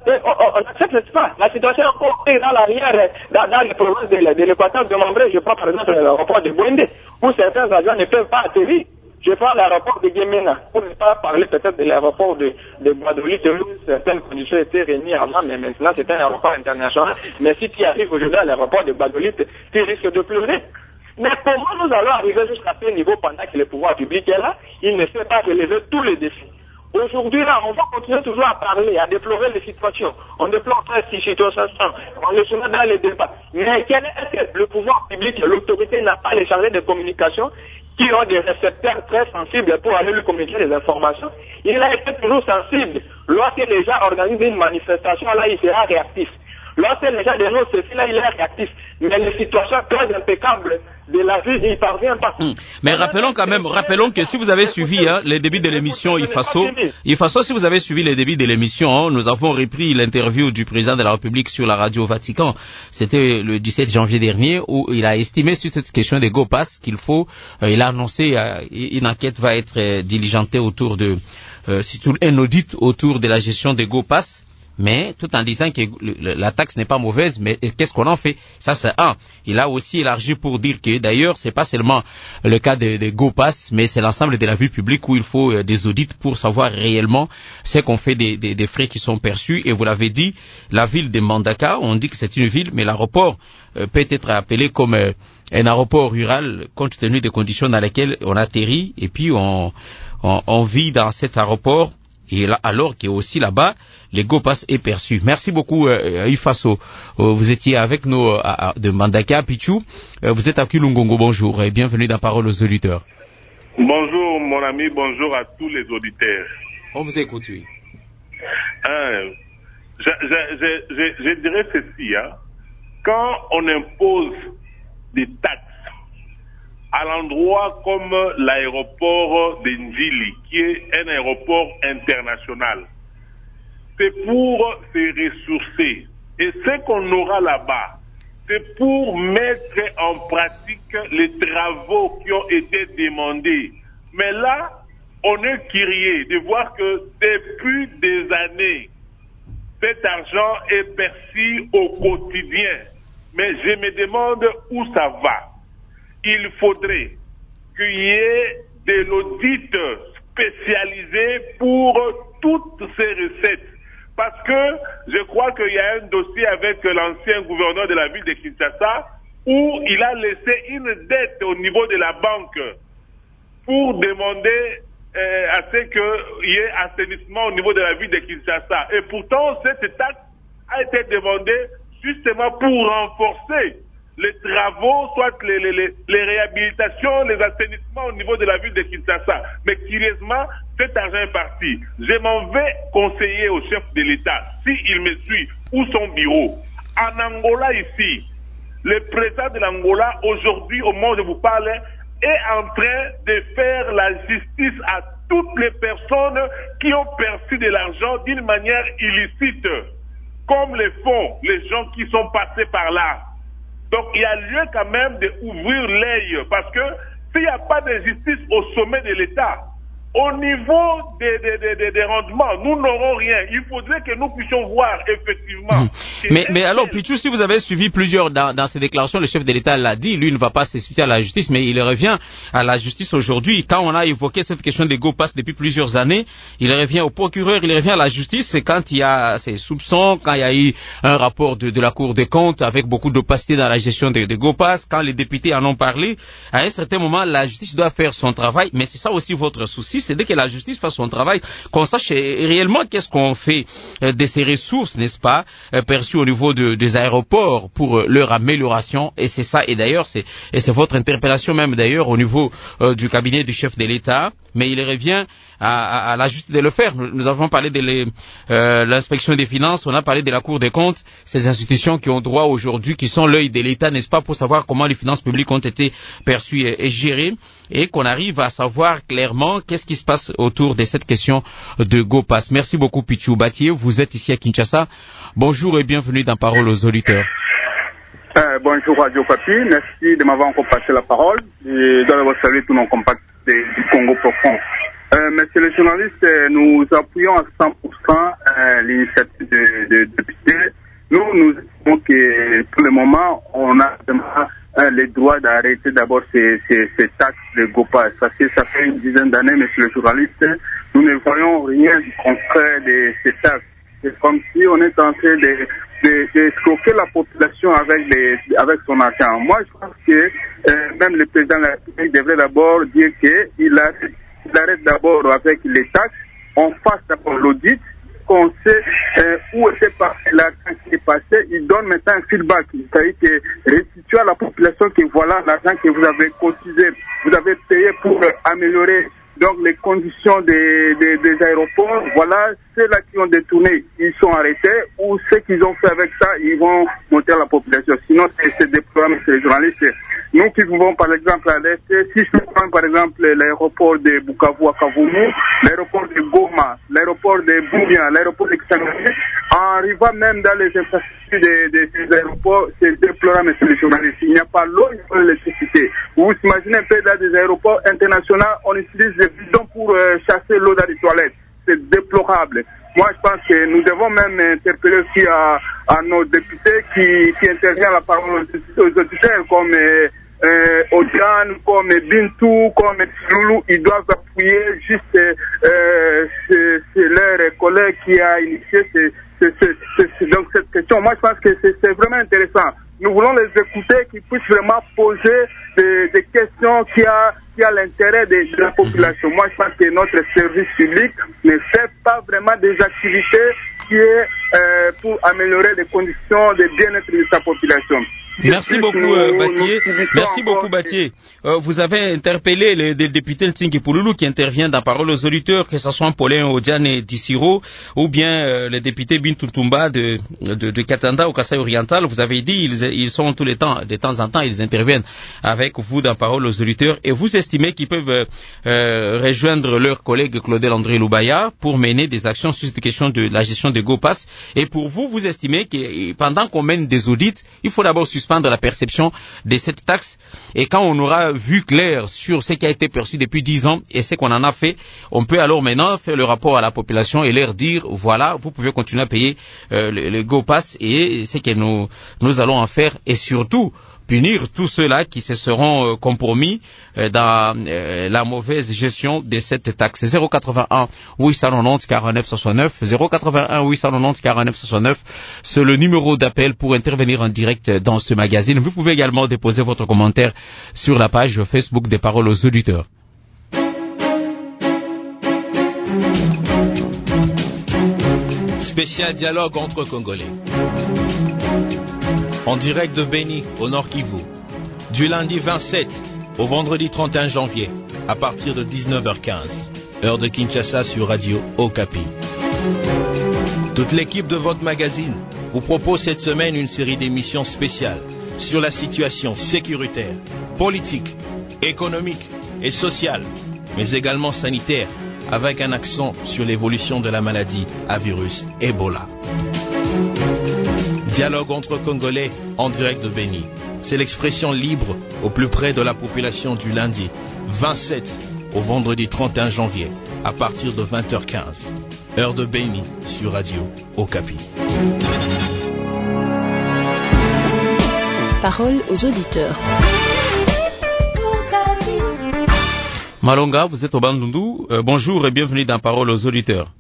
On n'accepte pas. La situation est encore dans l'arrière, dans, dans les provinces de, de l'équateur de Mambré. Je prends par exemple l'aéroport de Bouende, où certains avions ne peuvent pas atterrir. Je prends l'aéroport de Guémena, pour ne pas parler peut-être de l'aéroport de, de Guadeloupe, où certaines conditions étaient réunies avant, mais maintenant c'est un aéroport international. Mais si tu arrives aujourd'hui à l'aéroport de Guadeloupe, tu risques de pleurer. Mais comment nous allons arriver jusqu'à ce niveau pendant que le pouvoir public est là? Il ne sait pas relever tous les défis. Aujourd'hui, là, on va continuer toujours à parler, à déplorer les situations. On déplore ces situations, on les soumet dans les débats. Mais quel est que le pouvoir public, l'autorité n'a pas les chargés de communication qui ont des récepteurs très sensibles pour aller lui communiquer des informations? Il a été toujours sensible. Lorsque les gens organisent une manifestation, là, il sera réactif. Lorsque les gens dénoncent ceci, là, il est réactif. Mais les situations très impeccables de la vie, il ne parvient pas. Hum. Mais rappelons quand même, rappelons que si vous avez suivi hein, les débuts de l'émission Ifaso, Ifaso, si vous avez suivi les débuts de l'émission, hein, nous avons repris l'interview du président de la République sur la radio Vatican. C'était le dix-sept janvier dernier où il a estimé sur cette question des GoPass qu'il faut, euh, il a annoncé euh, une enquête va être euh, diligentée autour de, euh, surtout un audit autour de la gestion des GoPass. Mais tout en disant que la taxe n'est pas mauvaise, mais qu'est-ce qu'on en fait? Ça, c'est un. Il a aussi élargi pour dire que, d'ailleurs, c'est pas seulement le cas de, de GoPass, mais c'est l'ensemble de la vie publique où il faut euh, des audits pour savoir réellement ce qu'on fait des, des, des frais qui sont perçus. Et vous l'avez dit, la ville de Mbandaka, on dit que c'est une ville, mais l'aéroport euh, peut être appelé comme euh, un aéroport rural, compte tenu des conditions dans lesquelles on atterrit, et puis on, on, on vit dans cet aéroport. Et là, alors que aussi là-bas, les GoPass est perçu. Merci beaucoup, euh, Ifaso. Euh, vous étiez avec nous euh, à, de Mbandaka, Pichou. Euh, vous êtes à Kulungongo, bonjour et bienvenue dans Parole aux auditeurs. Bonjour mon ami, bonjour à tous les auditeurs. On vous écoute, oui. Euh, je, je, je, je, je dirais ceci, hein. Quand on impose des taxes à l'endroit comme l'aéroport d'Njili, qui est un aéroport international, c'est pour se ressourcer. Et ce qu'on aura là-bas, c'est pour mettre en pratique les travaux qui ont été demandés. Mais là, on est curieux de voir que depuis des années, cet argent est perçu au quotidien. Mais je me demande où ça va. Il faudrait qu'il y ait de l'audit spécialisé pour toutes ces recettes. Parce que je crois qu'il y a un dossier avec l'ancien gouverneur de la ville de Kinshasa où il a laissé une dette au niveau de la banque pour demander euh, à ce qu'il y ait assainissement au niveau de la ville de Kinshasa. Et pourtant, cette taxe a été demandée justement pour renforcer les travaux, soit les, les, les, les réhabilitations, les assainissements au niveau de la ville de Kinshasa. Mais curieusement, cet argent est parti. Je m'en vais conseiller au chef de l'État, s'il me suit, ou son bureau. En Angola ici, le président de l'Angola, aujourd'hui, au moment où je vous parle, est en train de faire la justice à toutes les personnes qui ont perçu de l'argent d'une manière illicite, comme les fonds, les gens qui sont passés par là. Donc il y a lieu quand même d'ouvrir l'œil, parce que s'il n'y a pas de justice au sommet de l'État, au niveau des, des, des, des, des rendements, nous n'aurons rien. Il faudrait que nous puissions voir effectivement. Mmh. Mais, mais alors, Pichou, si vous avez suivi plusieurs dans, dans ces déclarations, le chef de l'État l'a dit, lui ne va pas s'expliquer à la justice, mais il revient à la justice aujourd'hui. Quand on a évoqué cette question des go pass depuis plusieurs années, il revient au procureur, il revient à la justice. C'est quand il y a ces soupçons, quand il y a eu un rapport de, de la Cour des comptes avec beaucoup d'opacité dans la gestion des, des go pass, quand les députés en ont parlé, à un certain moment, la justice doit faire son travail. Mais c'est ça aussi votre souci, c'est dès que la justice fasse son travail, qu'on sache réellement qu'est-ce qu'on fait de ces ressources, n'est-ce pas, perçues au niveau de, des aéroports pour leur amélioration. Et c'est ça, et d'ailleurs, c'est, et c'est votre interpellation même d'ailleurs au niveau euh, du cabinet du chef de l'État. Mais il revient à, à, à la justice de le faire. Nous, nous avons parlé de les, euh, l'inspection des finances, on a parlé de la Cour des comptes, ces institutions qui ont droit aujourd'hui, qui sont l'œil de l'État, n'est-ce pas, pour savoir comment les finances publiques ont été perçues et, et gérées, et qu'on arrive à savoir clairement qu'est-ce qui se passe autour de cette question de GoPass. Merci beaucoup, Pichou Batier. Vous êtes ici à Kinshasa. Bonjour et bienvenue dans Parole aux auditeurs. Euh, bonjour Radio Papi, merci de m'avoir encore passé la parole. Je dois d'abord saluer tous nos compacts du Congo profond. Euh, monsieur le journaliste, nous appuyons à cent pour cent euh, l'initiative de, de, de député. Nous, nous estimons que pour le moment, on a euh, les droits d'arrêter d'abord ces, ces, ces taxes de GoPass. Parce que ça fait une dizaine d'années, monsieur le journaliste, nous ne voyons rien du concret de ces taxes. C'est comme si on est en train de, de, de escroquer la population avec, les, avec son argent. Moi, je pense que euh, même le président de la République devrait d'abord dire qu'il arrête, il arrête d'abord avec les taxes, on fasse d'abord l'audit, qu'on sait euh, où était passé l'argent qui est passé, il donne maintenant un feedback, c'est-à-dire que restituer à la population que voilà l'argent que vous avez cotisé, vous avez payé pour euh, améliorer donc les conditions des, des, des aéroports, voilà, ceux-là qui ont détourné, ils sont arrêtés, ou ceux qu'ils ont fait avec ça, ils vont monter à la population. Sinon, c'est des programmes, c'est les journalistes. Nous qui vivons par exemple à l'Est, si je prends par exemple l'aéroport de Bukavu à Kavumu, l'aéroport de Goma, l'aéroport de Bounia, l'aéroport de Kisangani, en arrivant même dans les infrastructures de, de ces aéroports, c'est déplorable, c'est les journalistes. Il n'y a pas l'eau, il n'y a pas l'électricité. Vous vous imaginez un peu dans des aéroports internationaux, on utilise des bidons pour euh, chasser l'eau dans les toilettes. C'est déplorable. Moi, je pense que nous devons même interpeller aussi à, à nos députés qui, qui interviennent à la parole aux auditeurs comme euh, euh, Odiane, comme Bintou, comme Loulou. Ils doivent appuyer juste euh, c'est, c'est leur collègue qui a initié c'est, c'est, c'est, c'est, c'est, donc cette question. Moi, je pense que c'est, c'est vraiment intéressant. Nous voulons les écouter, qu'ils puissent vraiment poser des, des questions qui a, qui a l'intérêt de, de la population. Moi, je pense que notre service public ne fait pas vraiment des activités qui est euh, pour améliorer les conditions de bien-être de sa population. Merci beaucoup, euh, Batier. Merci beaucoup, Batier. Euh, vous avez interpellé les, les députés Ntingi Pouloulou qui interviennent dans Parole aux auditeurs, que ce soit Paulin Odiane et Dissiro, ou bien euh, les députés Bintou Tumba de, de, de Katanda au Kasaï oriental. Vous avez dit, ils, ils sont tous les temps, de temps en temps, ils interviennent avec vous dans Parole aux auditeurs, et vous estimez qu'ils peuvent euh, rejoindre leur collègue Claudel André Loubaya pour mener des actions sur cette question de la gestion des GoPass. Et pour vous, vous estimez que pendant qu'on mène des audits, il faut d'abord suspendre la perception de cette taxe, et quand on aura vu clair sur ce qui a été perçu depuis dix ans et ce qu'on en a fait, on peut alors maintenant faire le rapport à la population et leur dire voilà, vous pouvez continuer à payer euh, le, le GoPass, et ce que nous, nous allons en faire, et surtout punir tous ceux-là qui se seront euh, compromis euh, dans euh, la mauvaise gestion de cette taxe. zéro quatre-vingt-un huit cent quatre-vingt-dix quarante-neuf soixante-neuf, zéro quatre-vingt-un huit cent quatre-vingt-dix quarante-neuf soixante-neuf, c'est le numéro d'appel pour intervenir en direct dans ce magazine. Vous pouvez également déposer votre commentaire sur la page Facebook des Paroles aux auditeurs. Spécial dialogue entre Congolais. En direct de Beni, au Nord Kivu. Du lundi vingt-sept au vendredi trente et un janvier, à partir de dix-neuf heures quinze. Heure de Kinshasa sur Radio Okapi. Toute l'équipe de votre magazine vous propose cette semaine une série d'émissions spéciales sur la situation sécuritaire, politique, économique et sociale, mais également sanitaire, avec un accent sur l'évolution de la maladie à virus Ebola. Dialogue entre Congolais en direct de Beni. C'est l'expression libre au plus près de la population du lundi vingt-sept au vendredi trente et un janvier à partir de vingt heures quinze. Heure de Beni sur Radio Okapi. Parole aux auditeurs. Malonga, vous êtes au Bandundu. Euh, bonjour et bienvenue dans Parole aux auditeurs.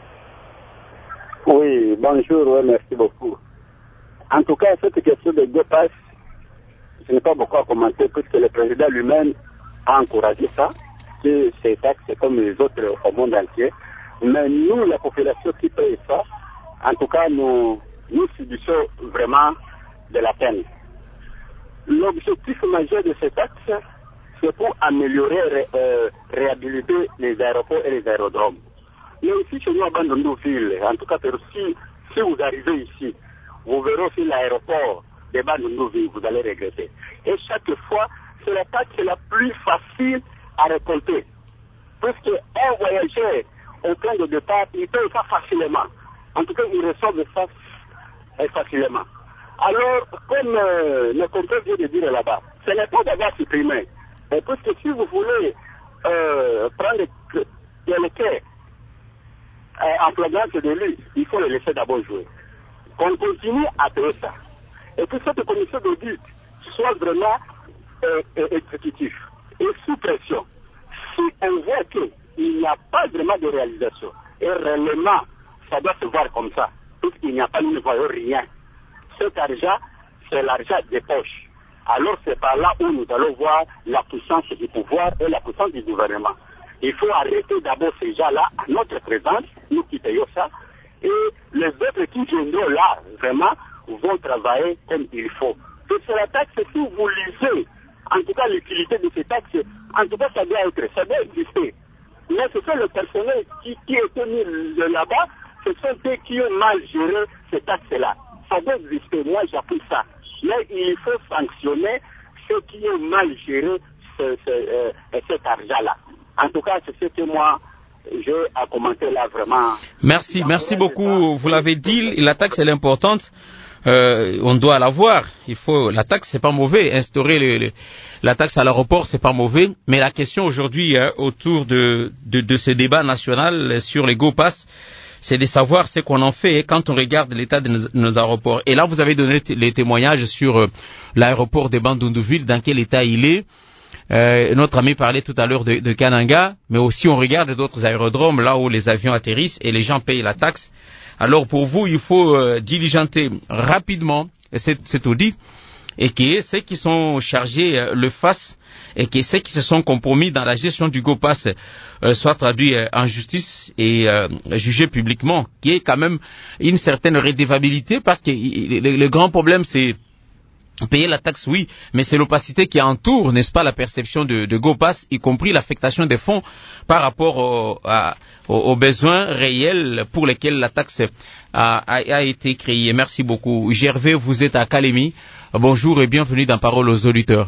Oui, bonjour, ouais, merci beaucoup. En tout cas, cette question de Go Pass, je n'ai pas beaucoup à commenter puisque le président lui-même a encouragé ça, que ces taxes comme les autres au monde entier. Mais nous, la population qui paye ça, en tout cas, nous, nous subissons vraiment de la peine. L'objectif majeur de ces taxes, c'est pour améliorer, ré, euh, réhabiliter les aéroports et les aérodromes. Mais ici, chez nous, à Bandundu-Ville, en tout cas, si, si vous arrivez ici, vous verrez aussi l'aéroport de Bandundu-Ville, vous allez regretter. Et chaque fois, c'est la taxe la plus facile à récolter. Puisque un voyageur, au point de départ, il paye ça facilement. En tout cas, il reçoit ça euh, facilement. Alors, comme euh, le compteur vient de dire là-bas, ce n'est pas d'avoir supprimé. Mais puisque si vous voulez euh, prendre quelqu'un euh, en flagrance de lui, il faut le laisser d'abord jouer. Qu'on continue à payer ça. Et que cette commission d'audit soit vraiment euh, euh, exécutive et sous pression. Si on voit qu'il n'y a pas vraiment de réalisation, et réellement, ça doit se voir comme ça, puisqu'il n'y a pas, nous ne voyons rien. Cet argent, c'est l'argent des poches. Alors c'est par là où nous allons voir la puissance du pouvoir et la puissance du gouvernement. Il faut arrêter d'abord ces gens-là à notre présence, nous qui payons ça, et les autres qui viendront là, vraiment, vont travailler comme il faut. Donc c'est la taxe, si vous lisez, en tout cas l'utilité de ces taxes, en tout cas ça doit être, ça doit exister. Mais ce sont les personnels qui, qui étaient mis là-bas, ce sont eux qui ont mal géré ces taxes-là. Ça doit exister, moi j'appuie ça. Mais il faut sanctionner ceux qui ont mal géré ce, ce, euh, cet argent-là. En tout cas, c'est ce que moi, j'ai à commenter là vraiment. Merci, merci beaucoup. Vous l'avez dit, la taxe elle est importante. Euh, on doit l'avoir. Il faut, la taxe c'est pas mauvais. Instaurer le, le, la taxe à l'aéroport c'est pas mauvais. Mais la question aujourd'hui hein, autour de, de, de ce débat national sur les Go Pass, c'est de savoir ce qu'on en fait quand on regarde l'état de nos, nos aéroports. Et là, vous avez donné t- les témoignages sur euh, l'aéroport de Bandundu-Ville, dans quel état il est. Euh, notre ami parlait tout à l'heure de, de Kananga, mais aussi on regarde d'autres aérodromes, là où les avions atterrissent et les gens payent la taxe. Alors pour vous, il faut euh, diligenter rapidement cet, cet audit et que ceux qui sont chargés euh, le fassent et que ceux qui se sont compromis dans la gestion du Go Pass euh, soient traduits euh, en justice et euh, jugés publiquement, qui est quand même une certaine redevabilité parce que il, le, le grand problème c'est payer la taxe, oui, mais c'est l'opacité qui entoure, n'est-ce pas, la perception de, de Go Pass, y compris l'affectation des fonds par rapport au, à, aux, aux besoins réels pour lesquels la taxe a, a, a été créée. Merci beaucoup. Gervais, vous êtes à Kalemi. Bonjour et bienvenue dans Parole aux auditeurs.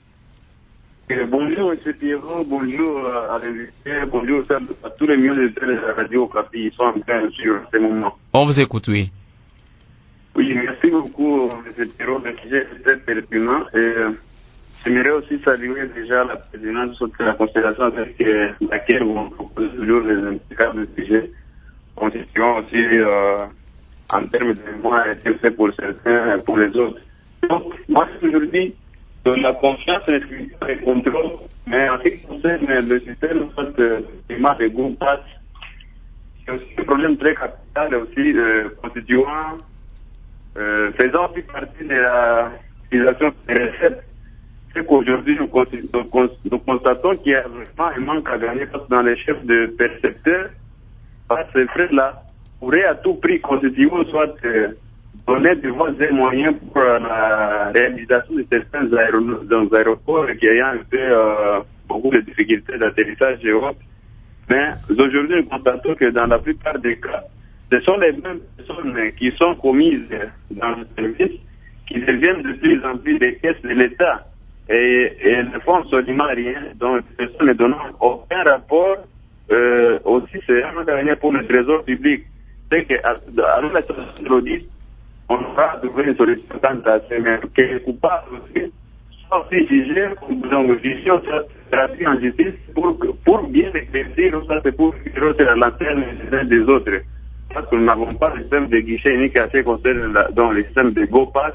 Bonjour M. Pierrot, bonjour à l'invité, bonjour à tous les millions de la radio Okapi, ils sont en train sur ces moments. On vous écoute, oui. Oui, merci beaucoup M. Pierrot, le sujet est très pertinent et j'aimerais aussi saluer déjà la présidence de la constellation avec laquelle on propose toujours les implicables sujets, constituant aussi euh, en termes de moyens fait pour certains et pour les autres. Donc, moi aujourd'hui, de la confiance et le contrôle, mais en ce qui concerne le système de paiement de Go Pass, c'est aussi un problème très capital aussi euh, constituant, euh, faisant aussi partie de la utilisation des recettes. C'est qu'aujourd'hui nous, nous, nous constatons qu'il y a vraiment un manque à gagner parce que dans les chefs de percepteurs, par ces frais-là, pourrait à tout prix constituer soit euh, donner de voies et moyens pour euh, la réalisation de certains aéro- dans aéroports qui ayant un peu euh, beaucoup de difficultés d'atterrissage et autres. Mais aujourd'hui, nous constatons que dans la plupart des cas, ce sont les mêmes personnes qui sont commises dans le service qui deviennent de plus en plus des caisses de l'État et, et elles ne font absolument rien. Donc, les personnes ne donnent aucun rapport. Euh, aussi, c'est un dernier pour le trésor public. C'est qu'à la situation de l'audit, on va trouver une solution quant à ça, mais que les coupables aussi sont aussi jugés, donc jugés, traduits en justice pour, pour bien éclaircir, ça c'est pour tirer la lanterne les uns des autres. Parce que nous n'avons pas le système de guichet unique à ce qui concerne la, dans le système de GoPass.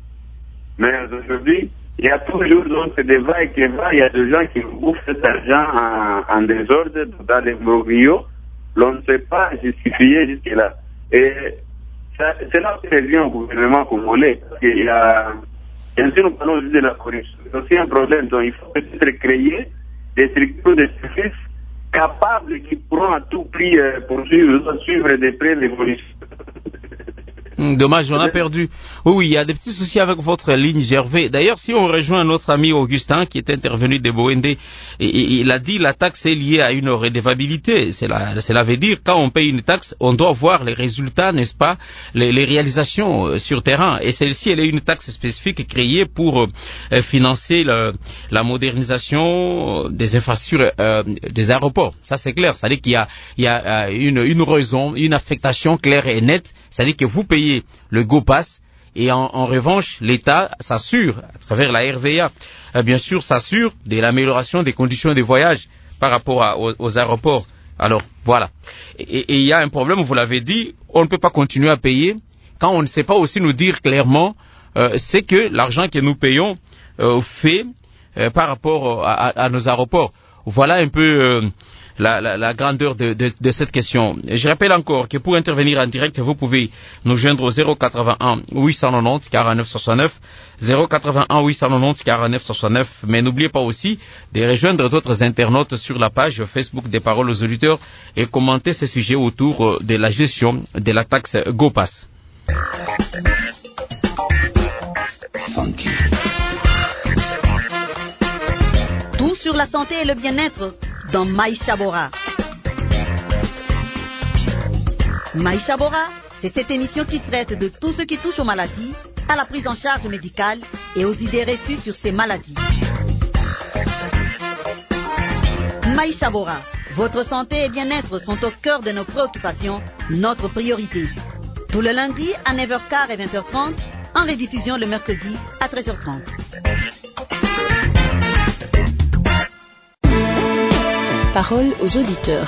Mais aujourd'hui, il y a toujours donc des va et qui va, il y a des gens qui bouffent cet argent en, en désordre, dans les broglios. L'on ne sait pas justifier jusque-là. Et ça, c'est là que revient au gouvernement congolais. Parce qu'il y a, bien sûr, nous parlons aujourd'hui de la corruption. C'est aussi un problème. Donc, il faut peut-être créer des structures de services capables qui pourront à tout prix euh, poursuivre, suivre de près l'évolution. Dommage, on a perdu. Oui, oui, il y a des petits soucis avec votre ligne, Gervais. D'ailleurs, si on rejoint notre ami Augustin, qui est intervenu de Boende, et, et, il a dit la taxe est liée à une redevabilité. Cela, cela veut dire, quand on paye une taxe, on doit voir les résultats, n'est-ce pas, les, les réalisations euh, sur terrain. Et celle-ci, elle est une taxe spécifique créée pour euh, financer le, la modernisation des infrastructures euh, des aéroports. Ça, c'est clair. C'est-à-dire qu'il y a, il y a euh, une, une raison, une affectation claire et nette. C'est-à-dire que vous payez le GoPass et en, en revanche, l'État s'assure, à travers la R V A, euh, bien sûr, s'assure de l'amélioration des conditions de voyage par rapport à, aux, aux aéroports. Alors, voilà. Et il y a un problème, vous l'avez dit, on ne peut pas continuer à payer quand on ne sait pas aussi nous dire clairement euh, c'est que l'argent que nous payons euh, fait euh, par rapport à, à, à nos aéroports. Voilà un peu... Euh, La, la, la grandeur de, de, de cette question. Je rappelle encore que pour intervenir en direct, vous pouvez nous joindre au zéro quatre-vingt-un huit cent quatre-vingt-dix quarante-neuf soixante-neuf, zéro quatre-vingt-un huit cent quatre-vingt-dix quarante-neuf soixante-neuf, mais n'oubliez pas aussi de rejoindre d'autres internautes sur la page Facebook des Paroles aux auditeurs et commenter ces sujets autour de la gestion de la taxe GoPass. Tout sur la santé et le bien-être dans Maïcha Bora. Maïcha Bora, c'est cette émission qui traite de tout ce qui touche aux maladies, à la prise en charge médicale et aux idées reçues sur ces maladies. Maïcha Bora, votre santé et bien-être sont au cœur de nos préoccupations, notre priorité. Tout le lundi à neuf heures quinze et vingt heures trente, en rediffusion le mercredi à treize heures trente. Parole aux auditeurs.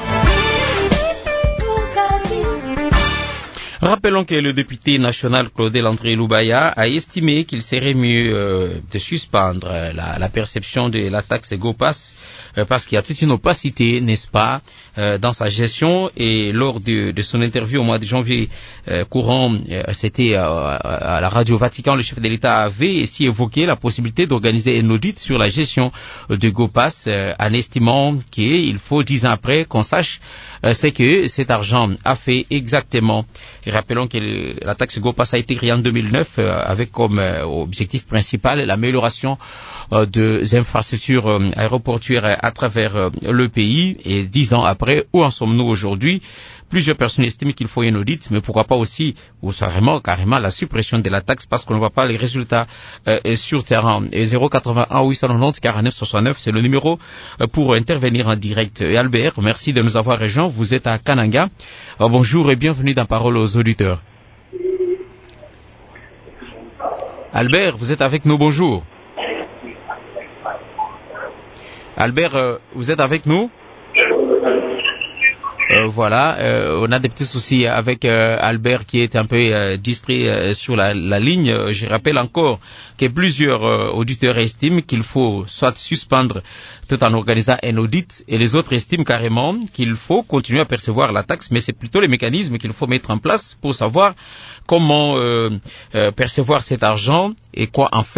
Rappelons que le député national Claudel André Loubaya a estimé qu'il serait mieux euh, de suspendre la, la perception de la taxe GoPass euh, parce qu'il y a toute une opacité, n'est-ce pas, euh, dans sa gestion. Et lors de, de son interview au mois de janvier euh, courant, euh, c'était euh, à la Radio Vatican, le chef de l'État avait ici évoqué la possibilité d'organiser un audit sur la gestion de GoPass euh, en estimant qu'il faut dix ans après qu'on sache euh, ce que cet argent a fait exactement. Et rappelons que le, la taxe GoPass a été créée en deux mille neuf euh, avec comme euh, objectif principal l'amélioration euh, des infrastructures euh, aéroportuaires à travers euh, le pays. Et dix ans après, où en sommes-nous aujourd'hui? Plusieurs personnes estiment qu'il faut un audit, mais pourquoi pas aussi, ou carrément, carrément la suppression de la taxe parce qu'on ne voit pas les résultats euh, sur terrain. Et zéro quatre-vingt-un huit cent quatre-vingt-dix quarante-neuf soixante-neuf, c'est le numéro euh, pour intervenir en direct. Et Albert, merci de nous avoir rejoints. Vous êtes à Kananga. Euh, bonjour et bienvenue dans Parole aux auditeurs. Albert, vous êtes avec nous, bonjour. Albert, euh, vous êtes avec nous? Euh, voilà, euh, on a des petits soucis avec euh, Albert qui est un peu euh, distrait euh, sur la, la ligne. Je rappelle encore que plusieurs euh, auditeurs estiment qu'il faut soit suspendre tout en organisant un audit et les autres estiment carrément qu'il faut continuer à percevoir la taxe, mais c'est plutôt les mécanismes qu'il faut mettre en place pour savoir comment euh, euh, percevoir cet argent et quoi en faire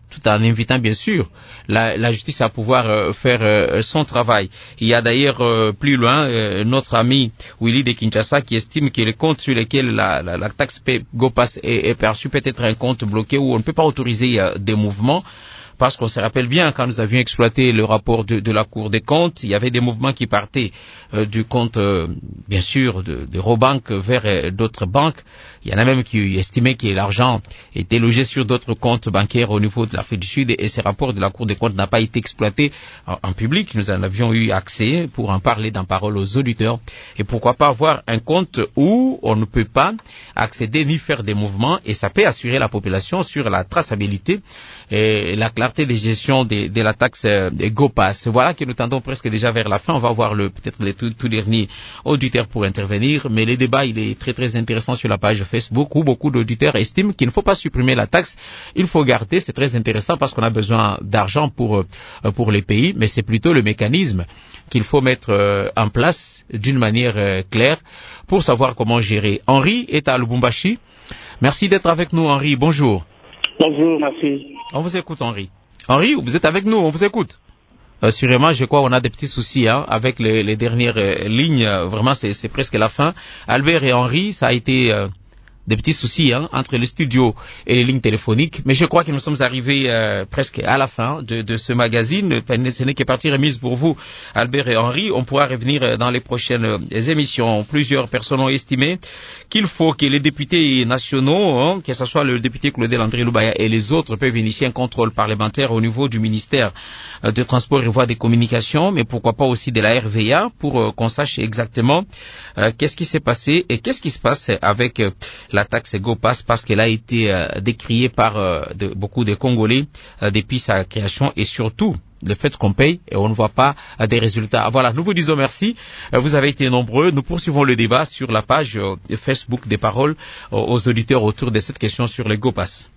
tout en invitant bien sûr la, la justice à pouvoir euh, faire euh, son travail. Il y a d'ailleurs euh, plus loin euh, notre ami Willy de Kinshasa qui estime que les comptes sur lesquels la, la, la taxe GoPass est, est perçue peut être un compte bloqué où on ne peut pas autoriser euh, des mouvements. Parce qu'on se rappelle bien, quand nous avions exploité le rapport de, de la Cour des comptes, il y avait des mouvements qui partaient euh, du compte, euh, bien sûr, de, de Robank vers euh, d'autres banques. Il y en a même qui estimaient que l'argent était logé sur d'autres comptes bancaires au niveau de l'Afrique du Sud et ces rapports de la Cour des comptes n'ont pas été exploités en, en public. Nous en avions eu accès pour en parler dans Parole aux auditeurs. Et pourquoi pas avoir un compte où on ne peut pas accéder ni faire des mouvements et ça peut assurer la population sur la traçabilité et la clarté de gestion de, de la taxe de GoPass. Voilà que nous tendons presque déjà vers la fin. On va voir le peut-être les tout, tout derniers auditeurs pour intervenir, mais le débat il est très très intéressant sur la page Facebook où beaucoup d'auditeurs estiment qu'il ne faut pas supprimer la taxe, il faut garder. C'est très intéressant parce qu'on a besoin d'argent pour pour les pays, mais c'est plutôt le mécanisme qu'il faut mettre en place d'une manière claire pour savoir comment gérer. Henri est à Lubumbashi. Merci d'être avec nous, Henri. Bonjour. Bonjour, merci. On vous écoute, Henri. Henri, vous êtes avec nous, on vous écoute. Euh, sûrement, je crois, on a des petits soucis hein, avec les, les dernières euh, lignes. Vraiment, c'est, c'est presque la fin. Albert et Henri, ça a été euh, des petits soucis hein, entre les studios et les lignes téléphoniques. Mais je crois que nous sommes arrivés euh, presque à la fin de, de ce magazine. Ce n'est que partie remise pour vous, Albert et Henri. On pourra revenir dans les prochaines émissions. Plusieurs personnes ont estimé qu'il faut que les députés nationaux, hein, que ce soit le député Claudel André Lubaya et les autres, peuvent initier un contrôle parlementaire au niveau du ministère de Transport et Voies des Communications, mais pourquoi pas aussi de la R V A pour euh, qu'on sache exactement euh, qu'est-ce qui s'est passé et qu'est-ce qui se passe avec euh, la taxe GoPass parce qu'elle a été euh, décriée par euh, de, beaucoup de Congolais euh, depuis sa création et surtout le fait qu'on paye et on ne voit pas euh, des résultats. Voilà, nous vous disons merci. Euh, vous avez été nombreux. Nous poursuivons le débat sur la page euh, Facebook des paroles euh, aux auditeurs autour de cette question sur les GoPass.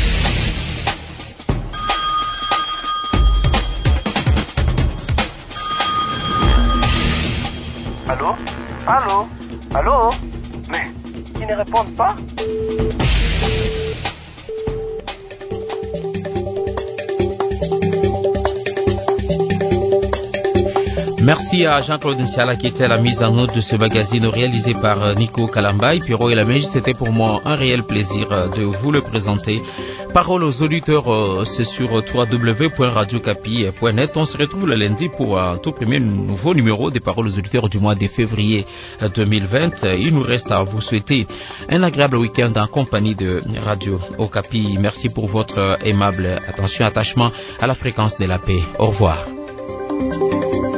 Allô? Allô? Allô? Mais ils ne répondent pas? Merci à Jean-Claude Ntiala qui était à la mise en note de ce magazine réalisé par Nico Kalamba. Pierrot et la Meige, c'était pour moi un réel plaisir de vous le présenter. Parole aux auditeurs, c'est sur w w w point radio capi point net. On se retrouve le lundi pour un tout premier nouveau numéro des Paroles aux auditeurs du mois de février deux mille vingt. Il nous reste à vous souhaiter un agréable week-end en compagnie de Radio Okapi. Merci pour votre aimable attention, attachement à la fréquence de la paix. Au revoir.